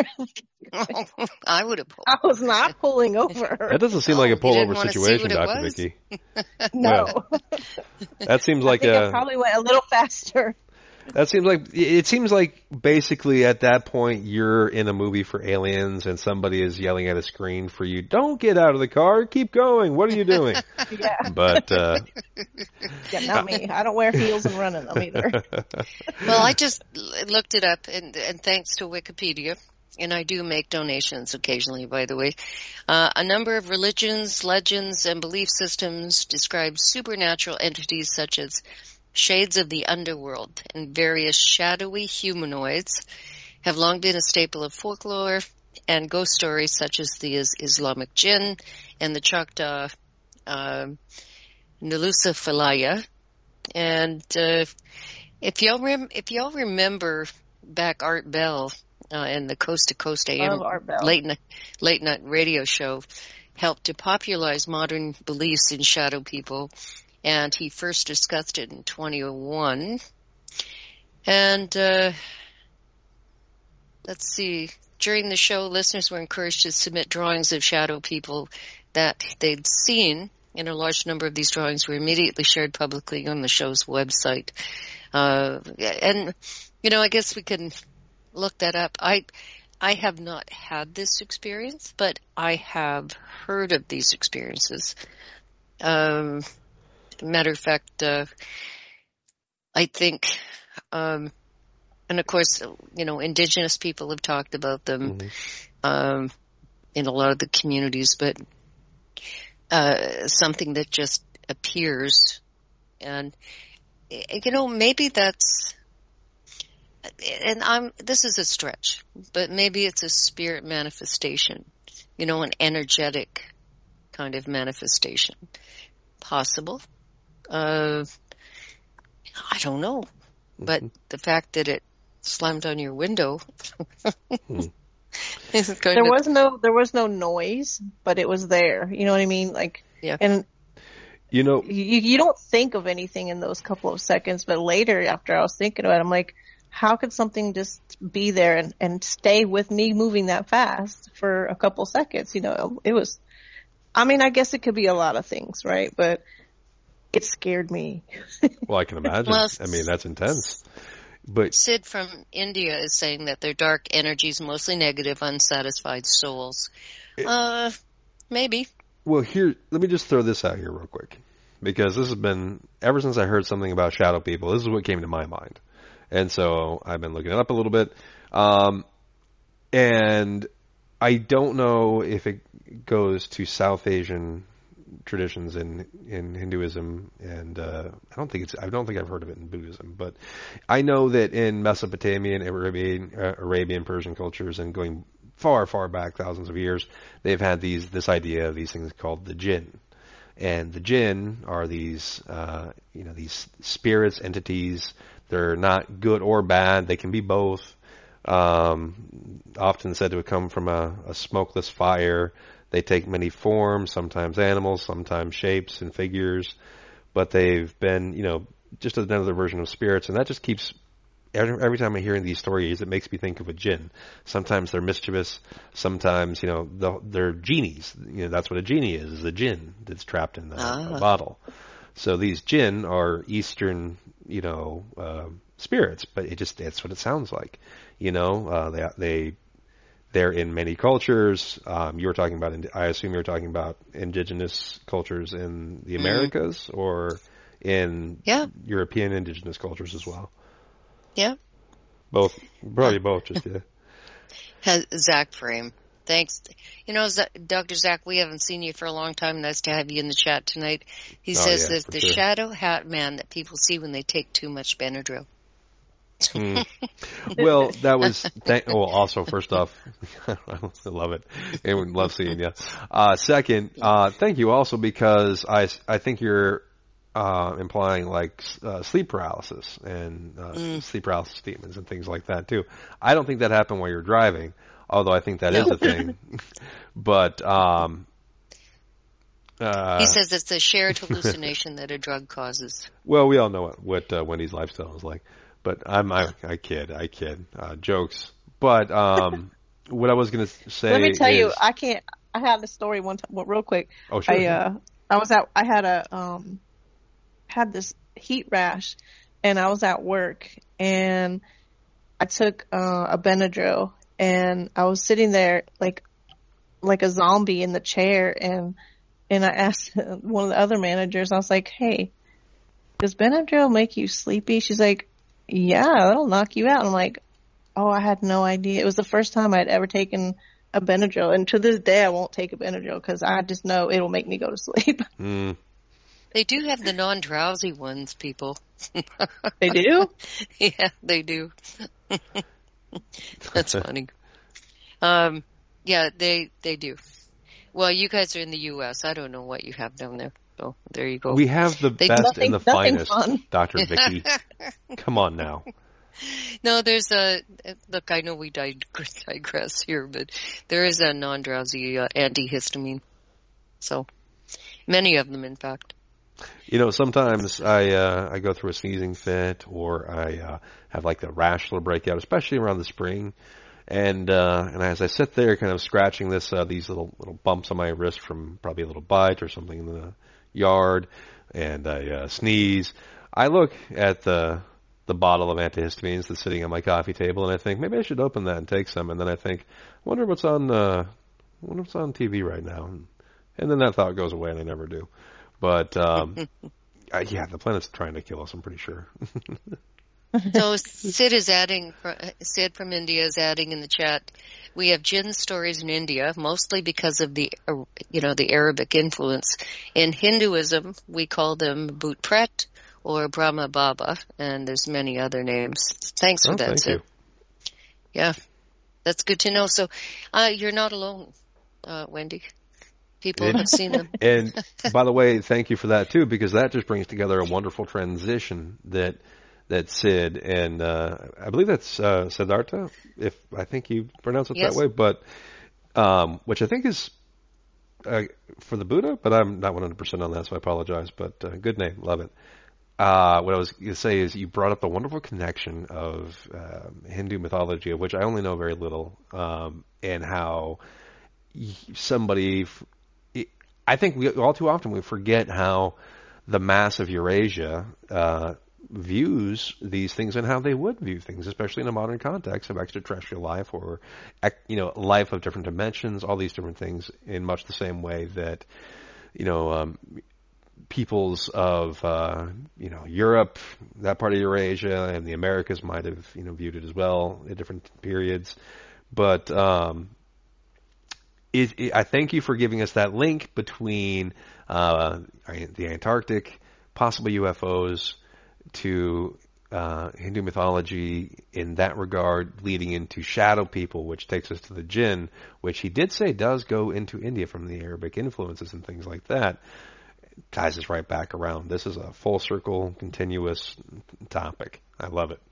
I would have pulled. I was not pulling over. That doesn't seem Oh, like a you didn't pullover wanna see situation, what it Doctor was? Vicky. No. That seems I like think I a probably went a little faster. That seems like it seems like basically at that point you're in a movie for aliens and somebody is yelling at a screen for you. Don't get out of the car. Keep going. What are you doing? Yeah. But uh, yeah, not me. I don't wear heels and run in them either. Well, I just l- looked it up, and, and thanks to Wikipedia, and I do make donations occasionally, by the way. Uh, a number of religions, legends, and belief systems describe supernatural entities such as shades of the underworld and various shadowy humanoids have long been a staple of folklore and ghost stories such as the is- Islamic jinn and the Choctaw uh, Nilusa And uh, if y'all rem- if y'all remember back Art Bell uh, and the Coast to Coast A M Love Art Bell. late night late night radio show helped to popularize modern beliefs in shadow people, and he first discussed it in twenty oh one. And uh, let's see, during the show, listeners were encouraged to submit drawings of shadow people that they'd seen, and a large number of these drawings were immediately shared publicly on the show's website. Uh, and, you know, I guess we can look that up. I I have not had this experience, but I have heard of these experiences. Um, matter of fact, uh, I think, um, and of course, you know, indigenous people have talked about them mm-hmm. um, in a lot of the communities, but uh, something that just appears, and you know, maybe that's. And I'm, this is a stretch, but maybe it's a spirit manifestation, you know, an energetic kind of manifestation. Possible. Uh, I don't know. But mm-hmm. the fact that it slammed on your window. hmm. is there to, was no, there was no noise, but it was there. You know what I mean? Like, yeah. And you know, you, you don't think of anything in those couple of seconds, but later after I was thinking about it, I'm like, how could something just be there and, and stay with me moving that fast for a couple seconds? You know, it was, I mean, I guess it could be a lot of things, right? But it scared me. Well, I can imagine. Well, I mean, that's intense. But Sid from India is saying that they're dark energies, mostly negative, unsatisfied souls. It, uh, maybe. Well, here, let me just throw this out here real quick. Because this has been, ever since I heard something about shadow people, this is what came to my mind. And so I've been looking it up a little bit. Um, and I don't know if it goes to South Asian traditions in, in Hinduism, and uh, I don't think it's I don't think I've heard of it in Buddhism, but I know that in Mesopotamian, Arabian, uh, Arabian, Persian cultures, and going far, far back, thousands of years, they've had these this idea of these things called the jinn. And the jinn are these, uh, you know, these spirits, entities. They're not good or bad. They can be both. Um, often said to come from a, a smokeless fire. They take many forms, sometimes animals, sometimes shapes and figures. But they've been, you know, just another version of spirits. And that just keeps, every, every time I hear these stories, it makes me think of a jinn. Sometimes they're mischievous. Sometimes, you know, the, they're genies. You know, that's what a genie is, is a jinn that's trapped in a, ah. a bottle. So these jinn are Eastern, you know, uh, spirits, but it just, that's what it sounds like. You know, uh, they, they, they're in many cultures. Um, you were talking about, I assume you were talking about indigenous cultures in the Americas mm. or in yeah. European indigenous cultures as well. Yeah. Both, probably both, just, yeah. Has Zach Frame. Thanks. You know, Doctor Zach, we haven't seen you for a long time. Nice to have you in the chat tonight. He oh, says yeah, that the sure. shadow hat man that people see when they take too much Benadryl. mm. Well, that was, th- well, also, first off, I love it. I would love seeing you. Uh, second, uh, thank you also because I, I think you're uh, implying like uh, sleep paralysis and uh, mm. sleep paralysis statements and things like that too. I don't think that happened while you're driving. Although I think that no. is a thing, but um, uh, he says it's a shared hallucination that a drug causes. Well, we all know what, what uh, Wendy's lifestyle is like, but I'm I, I kid, I kid, uh, jokes. But um, what I was going to say. Let me tell is, you, I can't. I had the story one time, well, real quick. Oh sure. I uh, I was out. I had a um, had this heat rash, and I was at work, and I took uh, a Benadryl, and I was sitting there like like a zombie in the chair, and and I asked one of the other managers, I was like, hey, does Benadryl make you sleepy? She's like, yeah, it'll knock you out. I'm like, oh, I had no idea. It was the first time I'd ever taken a Benadryl, and to this day I won't take a Benadryl because I just know it'll make me go to sleep. Mm. They do have the non-drowsy ones, people. They do? Yeah, they do. That's funny. Um, yeah, they they do. Well, you guys are in the U S. I don't know what you have down there. So there you go. We have the They- best Nothing- and the nothing finest, fun. Doctor Vicky. Come on now. No, there's a, look, I know we dig- digress here, but there is a non-drowsy uh, antihistamine. So, many of them, in fact. You know, sometimes I uh, I go through a sneezing fit, or I uh, have like the rash will break out, especially around the spring. And uh, and as I sit there, kind of scratching this uh, these little little bumps on my wrist from probably a little bite or something in the yard, and I uh, sneeze, I look at the the bottle of antihistamines that's sitting on my coffee table, and I think maybe I should open that and take some. And then I think, I wonder what's on uh, I wonder what's on T V right now. And, and then that thought goes away, and I never do. But um, uh, yeah, the planet's trying to kill us, I'm pretty sure. So Sid is adding, Sid from India is adding in the chat, we have jinn stories in India, mostly because of the, uh, you know, the Arabic influence. In Hinduism, we call them Bhoot Pret or Brahma Baba, and there's many other names. Thanks for Oh, that, thank Sid. you. Yeah, that's good to know. So uh, you're not alone, uh, Wendy. People And- have seen them. And by the way, thank you for that too, because that just brings together a wonderful transition that that Sid and uh, I believe that's uh, Siddhartha, if I think you pronounce it Yes. that way, but um, which I think is uh, for the Buddha, but I'm not one hundred percent on that, so I apologize. But uh, good name, love it. Uh, what I was going to say is you brought up the wonderful connection of um, Hindu mythology, of which I only know very little, um, and how y- somebody. F- I think we all too often we forget how the mass of Eurasia uh, views these things and how they would view things, especially in a modern context of extraterrestrial life or, ec- you know, life of different dimensions, all these different things in much the same way that, you know, um, peoples of, uh, you know, Europe, that part of Eurasia, and the Americas might have, you know, viewed it as well at different periods. But um, it, it, I thank you for giving us that link between uh, the Antarctic, possible U F Os, to uh, Hindu mythology in that regard, leading into shadow people, which takes us to the jinn, which he did say does go into India from the Arabic influences and things like that. Ties us right back around. This is a full circle, continuous topic. I love it.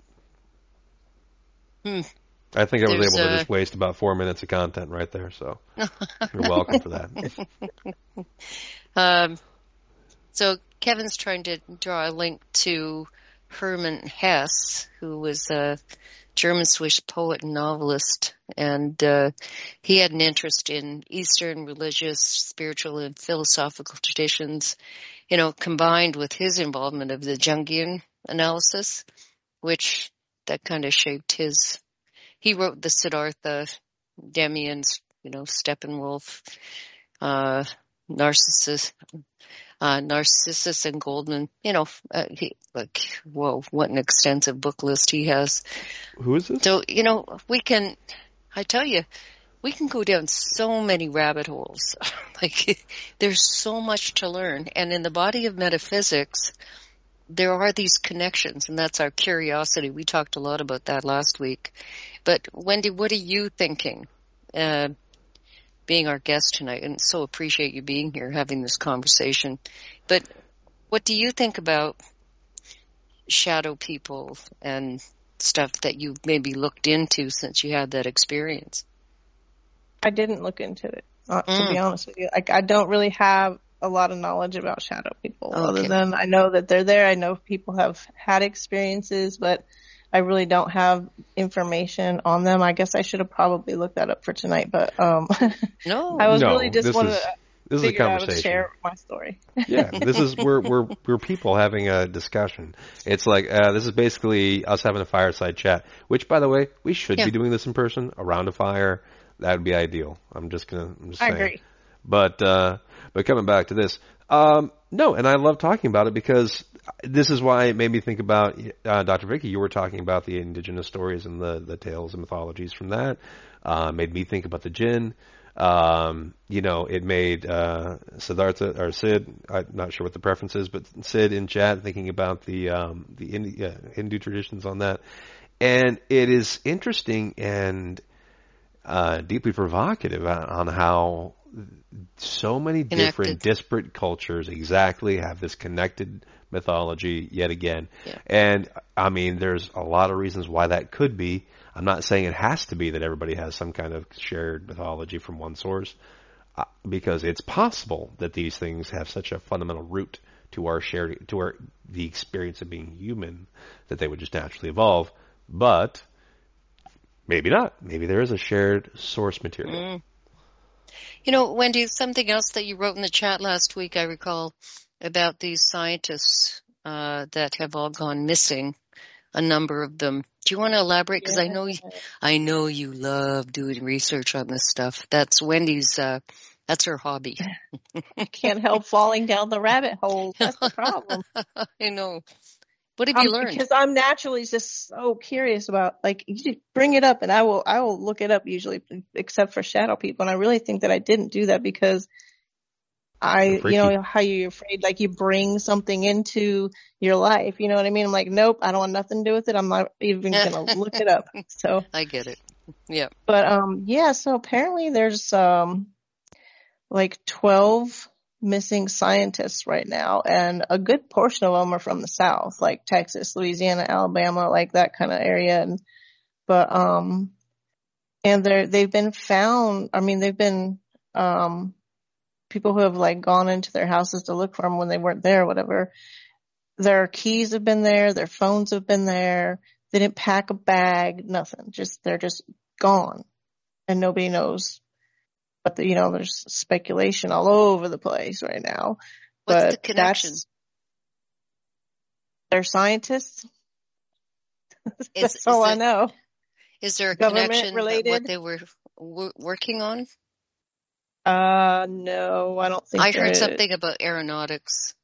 Hmm. I think I was There's, able to uh, just waste about four minutes of content right there, so you're welcome for that. Um, so Kevin's trying to draw a link to Hermann Hesse, who was a German-Swiss poet and novelist, and uh, he had an interest in Eastern religious, spiritual, and philosophical traditions, you know, combined with his involvement of the Jungian analysis, which that kind of shaped his. He wrote the Siddhartha, Demian's, you know, Steppenwolf, uh, Narcissus, uh, Narcissus and Goldman. You know, uh, he, like, whoa, what an extensive book list he has. Who is this? So, you know, we can, I tell you, we can go down so many rabbit holes. Like, there's so much to learn. And in the body of metaphysics, there are these connections, and that's our curiosity. We talked a lot about that last week. But, Wendy, what are you thinking, uh, being our guest tonight? And so appreciate you being here, having this conversation. But what do you think about shadow people and stuff that you maybe looked into since you had that experience? I didn't look into it, uh, to Mm. be honest with you. Like, I don't really have a lot of knowledge about shadow people, Okay. other than I know that they're there. I know people have had experiences, but I really don't have information on them. I guess I should have probably looked that up for tonight, but um, No. I was no, really just this one of is the, This is a figured I would conversation. share my story. Yeah, this is we're we're we're people having a discussion. It's like uh, this is basically us having a fireside chat. Which, by the way, we should Yeah. be doing this in person around a fire. That would be ideal. I'm just gonna. I'm just I saying. agree. But uh, but coming back to this, um, no, and I love talking about it because this is why it made me think about uh, Doctor Vicky. You were talking about the indigenous stories and the the tales and mythologies from that. Uh, made me think about the jinn. Um, you know, it made uh, Siddhartha or Sid. I'm not sure what the preference is, but Sid in chat thinking about the um, the Hindu, uh, Hindu traditions on that, and it is interesting and uh, deeply provocative on, on how so many different Connected. disparate cultures exactly have this connected mythology yet again. Yeah. And I mean, there's a lot of reasons why that could be. I'm not saying it has to be that everybody has some kind of shared mythology from one source, uh, because it's possible that these things have such a fundamental root to our shared, to our the experience of being human, that they would just naturally evolve. But maybe not. Maybe there is a shared source material. Mm. You know, Wendy, something else that you wrote in the chat last week, I recall, about these scientists uh, that have all gone missing, a number of them. Do you want to elaborate? Because I know you, I know you love doing research on this stuff. That's Wendy's, uh, that's her hobby. I can't help falling down the rabbit hole. That's the problem. I know. What have Um, you learned? Because I'm naturally just so curious about, like, you just bring it up and I will, I will look it up usually, except for shadow people. And I really think that I didn't do that because I, Freaky. you know, how you're afraid, like you bring something into your life. You know what I mean? I'm like, nope, I don't want nothing to do with it. I'm not even going to look it up. So, I get it. Yeah. but, um, yeah, so apparently there's, um, like twelve missing scientists right now, and a good portion of them are from the South, like Texas, Louisiana, Alabama, like that kind of area. And, but, um, and they're, they've been found, I mean, they've been, um, people who have like gone into their houses to look for them when they weren't there or whatever. Their keys have been there. Their phones have been there. They didn't pack a bag, nothing. Just, they're just gone and nobody knows. But the, you know, there's speculation all over the place right now. What's but the connection? That's, they're scientists. Is, That's is all I it- know. Is there a Government connection related? what they were w- working on? Uh, no, I don't think I heard there- something about aeronautics,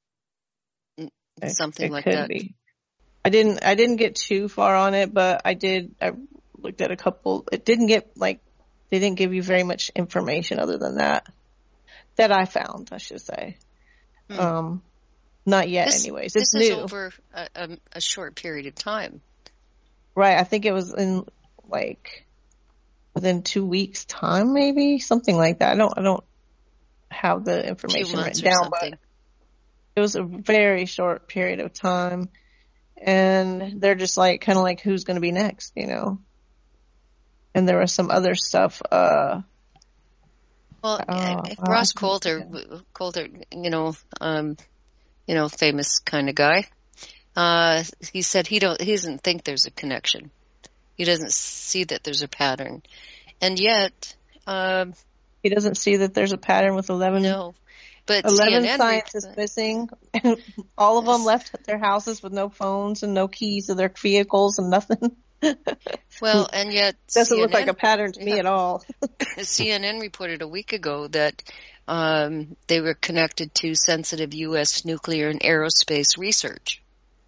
N- It- something it like could that. be. I didn't, I didn't get too far on it, but I did, I looked at a couple, it didn't get like, they didn't give you very much information other than that, that I found, I should say. Hmm. Um, not yet This, anyways. this It's is new. over a, a, a short period of time. Right. I think it was in like within two weeks time, maybe something like that. I don't, I don't have the Two information months written or down, but something. it was a very short period of time. And they're just like, kind of like, who's going to be next, you know? And there was some other stuff, uh, Well, Oh, uh, oh, Ross I Coulter, think w- Coulter, you know, um, you know, famous kind of guy. Uh, he said he don't, he doesn't think there's a connection. He doesn't see that there's a pattern, and yet, um, he doesn't see that there's a pattern with eleven, no. But eleven C N N scientists re- missing. All of them left at their houses with no phones and no keys to their vehicles and nothing. well, and yet Doesn't look C N N like a pattern to me yeah. at all. C N N reported a week ago that um, they were connected to sensitive U S nuclear and aerospace research.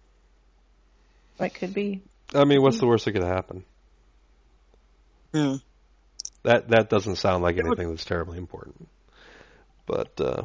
That could be. I mean, what's the worst that could happen? Hmm. That that doesn't sound like anything that's terribly important. But uh,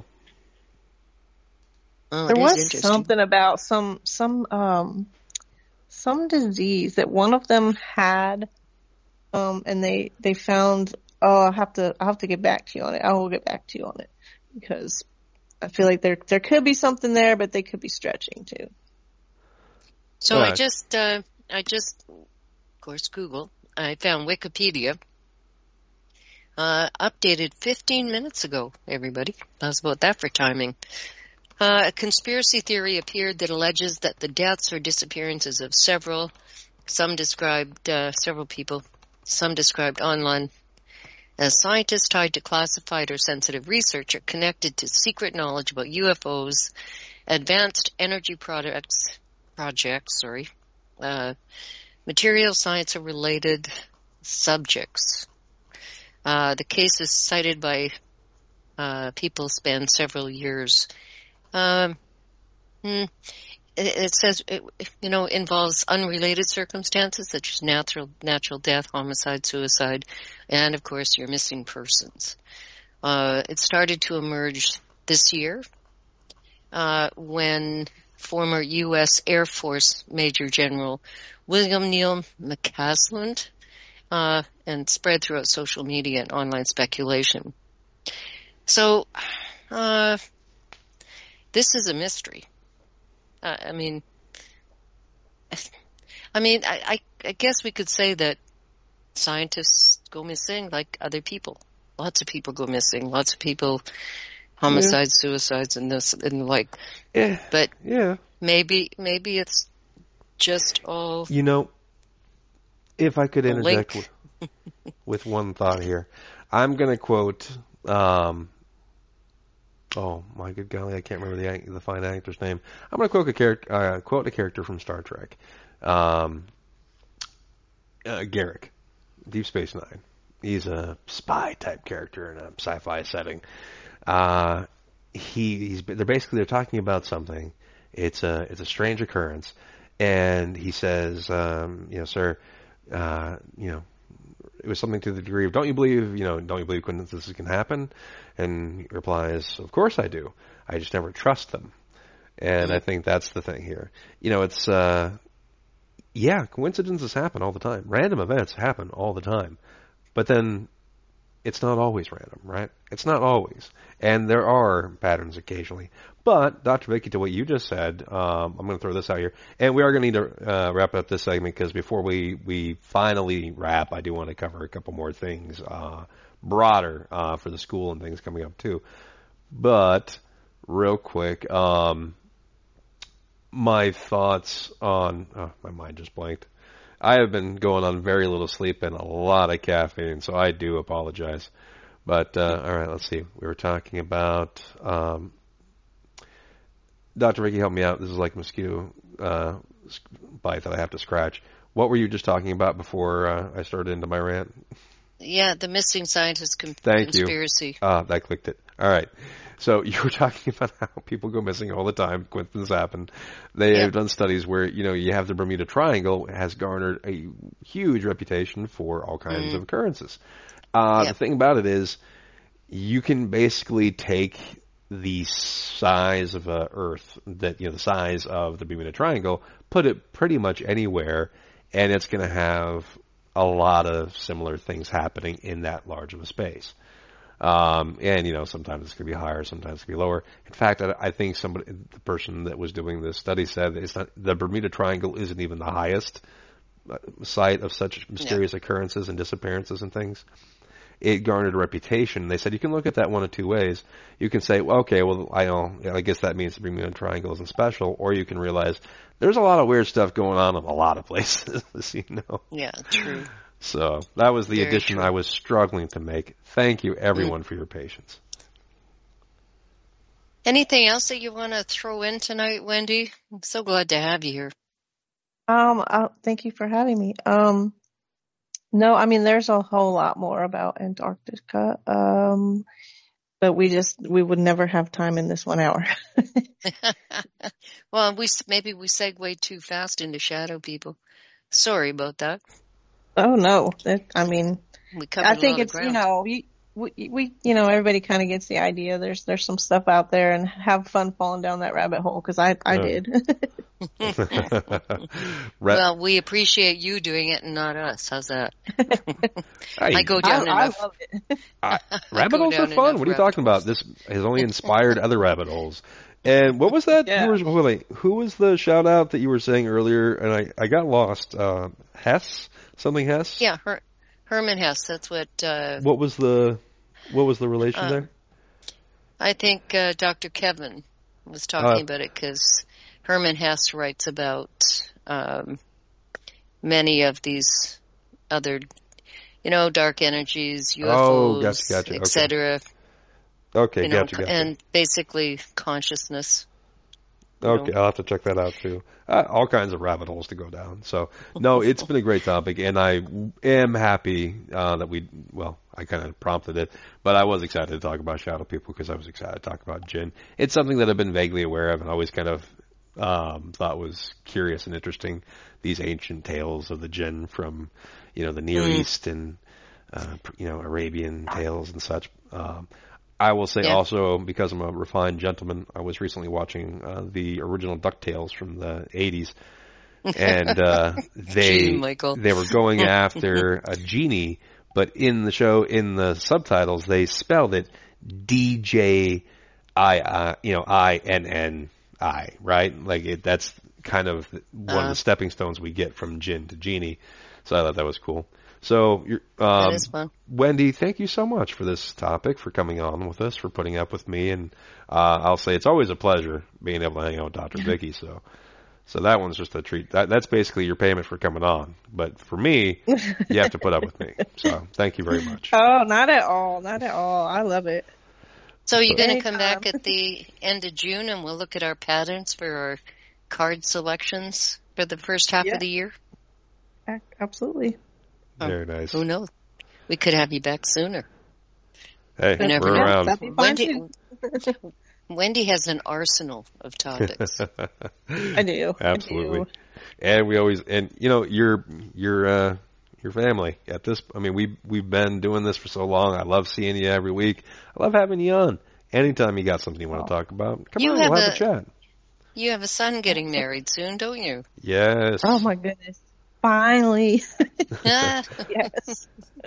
Oh, There it is was interesting. something about some some um some disease that one of them had, um, and they they found. Oh, I have to I have to get back to you on it. I will get back to you on it because I feel like there there could be something there, but they could be stretching too. So I Right. just, uh, I just, of course, Google. I found Wikipedia. Uh, updated fifteen minutes ago, everybody. How's about that for timing? Uh, a conspiracy theory appeared that alleges that the deaths or disappearances of several, some described, uh, several people, some described online, As scientists tied to classified or sensitive research are connected to secret knowledge about U F Os, advanced energy products, projects, sorry, uh, material science or related subjects. Uh, the cases cited by uh, people span several years. Um, hmm, it, it says, it, you know, involves unrelated circumstances such as natural natural death, homicide, suicide, and, of course, your missing persons. Uh, it started to emerge this year uh, when former U S Air Force Major General William Neal McCasland uh, and spread throughout social media and online speculation. So, uh, this is a mystery. Uh, I mean, I mean, I, I, I guess we could say that scientists go missing like other people. Lots of people go missing. Lots of people, homicides, yeah. suicides, and this and like. Yeah. But yeah, maybe maybe it's just all. You know, if I could interject with, with one thought here, I'm going to quote. Um, oh my good golly, I can't remember the the fine actor's name. I'm going to quote a character. Uh, quote a character from Star Trek. Um, uh, Garrick. Deep Space Nine. He's a spy type character in a sci-fi setting. Uh, he, he's, they're basically they're talking about something. It's a it's a strange occurrence, and he says, um, you know, sir, uh, you know, it was something to the degree of, don't you believe, you know, don't you believe coincidences can happen? And he replies, of course I do. I just never trust them. And I think that's the thing here. You know, it's. Uh, Yeah, coincidences happen all the time. Random events happen all the time. But then it's not always random, right? It's not always. And there are patterns occasionally. But, Doctor Vicky, to what you just said, um, I'm going to throw this out here. And we are going to need to uh, wrap up this segment because before we, we finally wrap, I do want to cover a couple more things uh, broader uh, for the school and things coming up too. But, real quick, um... my thoughts on, oh, my mind just blanked. I have been going on very little sleep and a lot of caffeine, so I do apologize. But, uh, all right, let's see. We were talking about, um, Doctor Ricky, help me out. This is like a mosquito uh, bite that I have to scratch. What were you just talking about before uh, I started into my rant? Yeah, the missing scientist com- Thank conspiracy. you. Ah, that clicked it. All right. So you were talking about how people go missing all the time. Coincidences happen. They yeah. have done studies where, you know, you have the Bermuda Triangle has garnered a huge reputation for all kinds mm-hmm. of occurrences. Uh, yeah. The thing about it is you can basically take the size of a Earth, that you know, the size of the Bermuda Triangle, put it pretty much anywhere, and it's going to have a lot of similar things happening in that large of a space. Um, and, you know, sometimes it's going to be higher, sometimes it's going to be lower. In fact, I, I think somebody, the person that was doing this study said that it's not, the Bermuda Triangle isn't even the highest site of such mysterious yeah. occurrences and disappearances and things. It garnered a reputation. They said you can look at that one of two ways. You can say, well, okay, well, I know, I guess that means the Bermuda Triangle isn't special, or you can realize there's a lot of weird stuff going on in a lot of places, you know. Yeah, true. So that was the Very addition true. I was struggling to make. Thank you, everyone, mm. for your patience. Anything else that you want to throw in tonight, Wendy? I'm so glad to have you here. Um, I'll, thank you for having me. Um, no, I mean, there's a whole lot more about Antarctica. Um, but we just, we would never have time in this one hour. Well, we maybe we segue too fast into shadow people. Sorry about that. Oh no, that, I mean, we I think it's, you know, we, we, we, you know, everybody kind of gets the idea. There's, there's some stuff out there, and have fun falling down that rabbit hole, because I, I oh. did. Well, we appreciate you doing it and not us. How's that? I, I go down I, enough. I love it. I, rabbit holes are fun. What are you talking holes. about? This has only inspired other rabbit holes. And what was that? Yeah. Who, was, wait, who was the shout out that you were saying earlier? And I, I got lost. Uh, Hess? Something Hess? Yeah, Her, Herman Hess. That's what. Uh, what was the what was the relation uh, there? I think uh, Doctor Kevin was talking uh, about it, because Herman Hess writes about um, many of these other you know, dark energies, U F Oh, Os, gotcha, gotcha. et Okay. cetera. Okay, You know, gotcha, gotcha. and basically consciousness. you Okay, know. I'll have to check that out too. Uh, all kinds of rabbit holes to go down. So, no, it's been a great topic, and I am happy uh, that we, well, I kind of prompted it, but I was excited to talk about shadow people because I was excited to talk about Jinn. It's something that I've been vaguely aware of and always kind of um, thought was curious and interesting. These ancient tales of the Jinn from, you know, the Near Mm. East and, uh, you know, Arabian tales and such. Um, I will say Yeah. also, because I'm a refined gentleman, I was recently watching uh, the original DuckTales from the eighties, and uh, they Gee, Michael. they were going after a genie, but in the show, in the subtitles, they spelled it D J I, uh, you know, I N N I, right? Like it, that's kind of one of Uh. the stepping stones we get from Jinn to genie. So I thought that was cool. So, you're, um, That is fun. Wendy, thank you so much for this topic, for coming on with us, for putting up with me, and uh, I'll say it's always a pleasure being able to hang out with Doctor Vicky. So, so that one's just a treat. That, that's basically your payment for coming on. But for me, you have to put up with me. So, thank you very much. Oh, not at all. Not at all. I love it. So you're going to come Anytime. back at the end of June and we'll look at our patterns for our card selections for the first half Yeah. of the year? Ac- Absolutely. Oh, Very nice. Who knows? We could have you back sooner. Hey, You never we're know. around. That'd be fine Wendy, too. Wendy has an arsenal of topics. I do. Absolutely. I do. And we always, and you know, your your uh, your family at this. I mean, we we've been doing this for so long. I love seeing you every week. I love having you on. Anytime you got something you want to talk about, come You on, have we'll have a a- chat. You have a son getting married soon, don't you? Yes. Oh my goodness. Finally. Ah, Yes.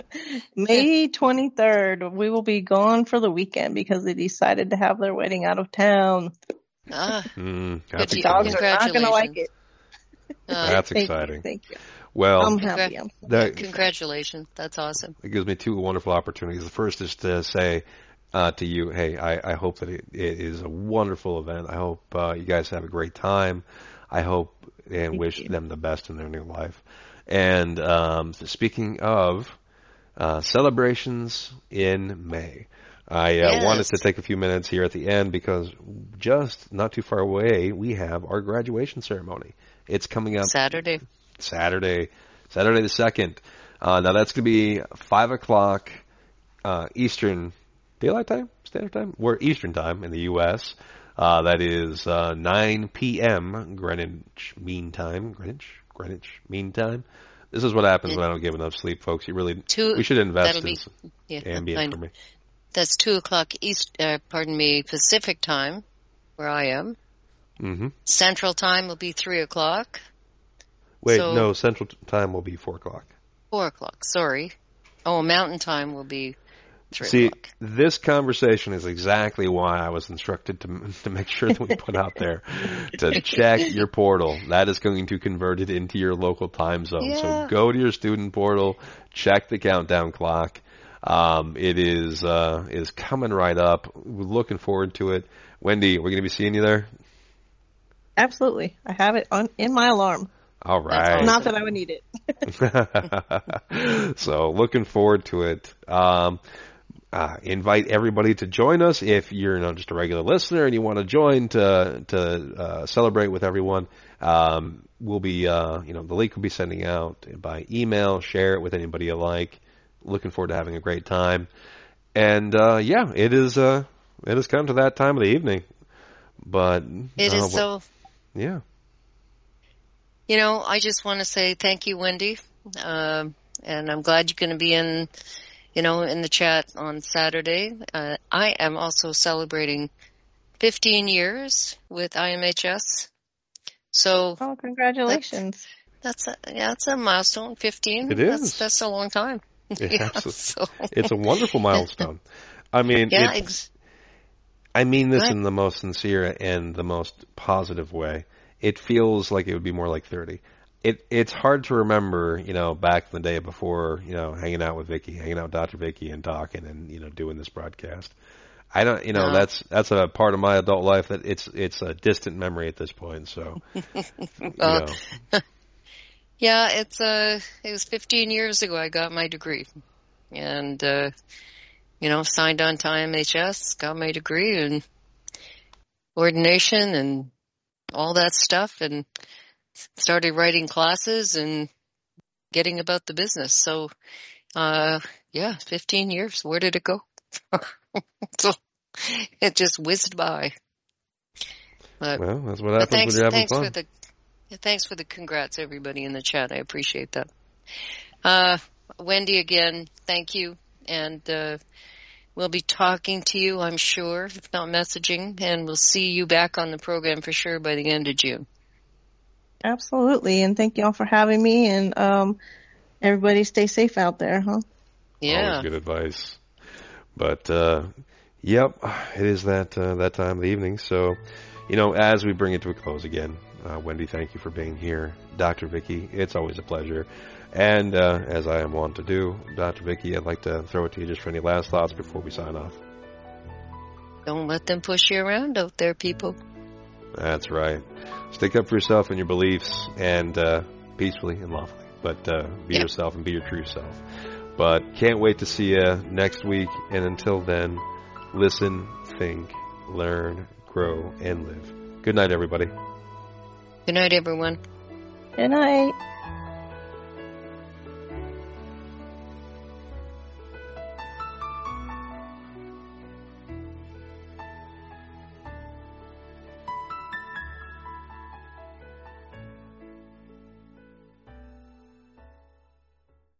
May twenty-third, we will be gone for the weekend because they decided to have their wedding out of town. ah, Mm, Good that's to- Dogs exciting. are not going to like it. uh, That's Thank exciting. You, thank you. Well, I'm happy. I'm that, congratulations. That's awesome. it gives me two wonderful opportunities. The first is to say uh, to you, hey, I, I hope that it, it is a wonderful event. I hope uh, you guys have a great time. I hope and Thank wish you. them the best in their new life. And um, speaking of uh, celebrations in May, I uh, Yes. wanted to take a few minutes here at the end because just not too far away, we have our graduation ceremony. It's coming up Saturday. Saturday, Saturday the second. Uh, now that's going to be five o'clock uh, Eastern Daylight Time, Standard Time. We're Eastern Time in the U S. Uh, that is uh, nine p.m. Greenwich Mean Time. Greenwich, Greenwich Mean Time. This is what happens when I don't get enough sleep, folks. You really, Two. we should invest that'll in be- some Yeah, I ambient know. for me. That's two o'clock East. Uh, pardon me, Pacific time, where I am. Mm-hmm. Central time will be three o'clock. Wait, So- no, Central Time will be four o'clock. Four o'clock. Sorry. Oh, Mountain time will be three See, o'clock. this conversation is exactly why I was instructed to to make sure that we put out there to check your portal. That is going to convert it into your local time zone. So Yeah. go to your student portal, check the countdown clock. Um, it is uh, is coming right up. We're looking forward to it. Wendy, we're going to be seeing you there. Absolutely. I have it on in my alarm. All right. awesome. Not that I would need it. So looking forward to it. Um, uh, invite everybody to join us if you're not just a regular listener and you want to join to to uh, celebrate with everyone. Um, we'll be, uh, you know, the link will be sending out by email. Share it with anybody you like. Looking forward to having a great time. And uh, yeah, it is. Uh, it has come to that time of the evening. But It uh, is so. Yeah. You know, I just want to say thank you, Wendy, um, and I'm glad you're going to be in, you know, in the chat on Saturday. Uh, I am also celebrating fifteen years with I M H S, so Oh, congratulations. that's a, yeah, that's a milestone. Fifteen. It That's, is. that's a long time. It yeah, absolutely- so, It's a wonderful milestone. I mean, yeah, it's, ex- I mean this Right. in the most sincere and the most positive way. It feels like it would be more like thirty. It it's hard to remember, you know, back in the day before, you know, hanging out with Vicky, hanging out with Doctor Vicky and talking and, you know, doing this broadcast. I don't, you know, No. that's that's a part of my adult life that it's it's a distant memory at this point. So, you Uh, know, Yeah, it's uh, it was fifteen years ago I got my degree, and uh, you know, signed on to I M H S, got my degree and ordination and all that stuff, and started writing classes and getting about the business. So, uh, yeah, fifteen years. Where did it go? So it just whizzed by. But, Well, that's what happens thanks, when you're having thanks fun. for the, thanks for the congrats, everybody in the chat. I appreciate that. Uh, Wendy, again, thank you. And, uh, we'll be talking to you, I'm sure, if not messaging, and we'll see you back on the program for sure by the end of June. Absolutely. And thank you all for having me. And um, everybody stay safe out there, huh? Yeah. Always good advice. But, uh, yep, it is that uh, that time of the evening. So, you know, as we bring it to a close again, uh, Wendy, thank you for being here. Doctor Vicki, it's always a pleasure. And uh, as I am wont to do, Doctor Vicki, I'd like to throw it to you just for any last thoughts before we sign off. Don't let them push you around out there, people. That's right. Stick up for yourself and your beliefs, and uh, peacefully and lawfully. But uh, be Yep. yourself and be your true self. But can't wait to see you next week. And until then, listen, think, learn, grow, and live. Good night, everybody. Good night, everyone. Good night.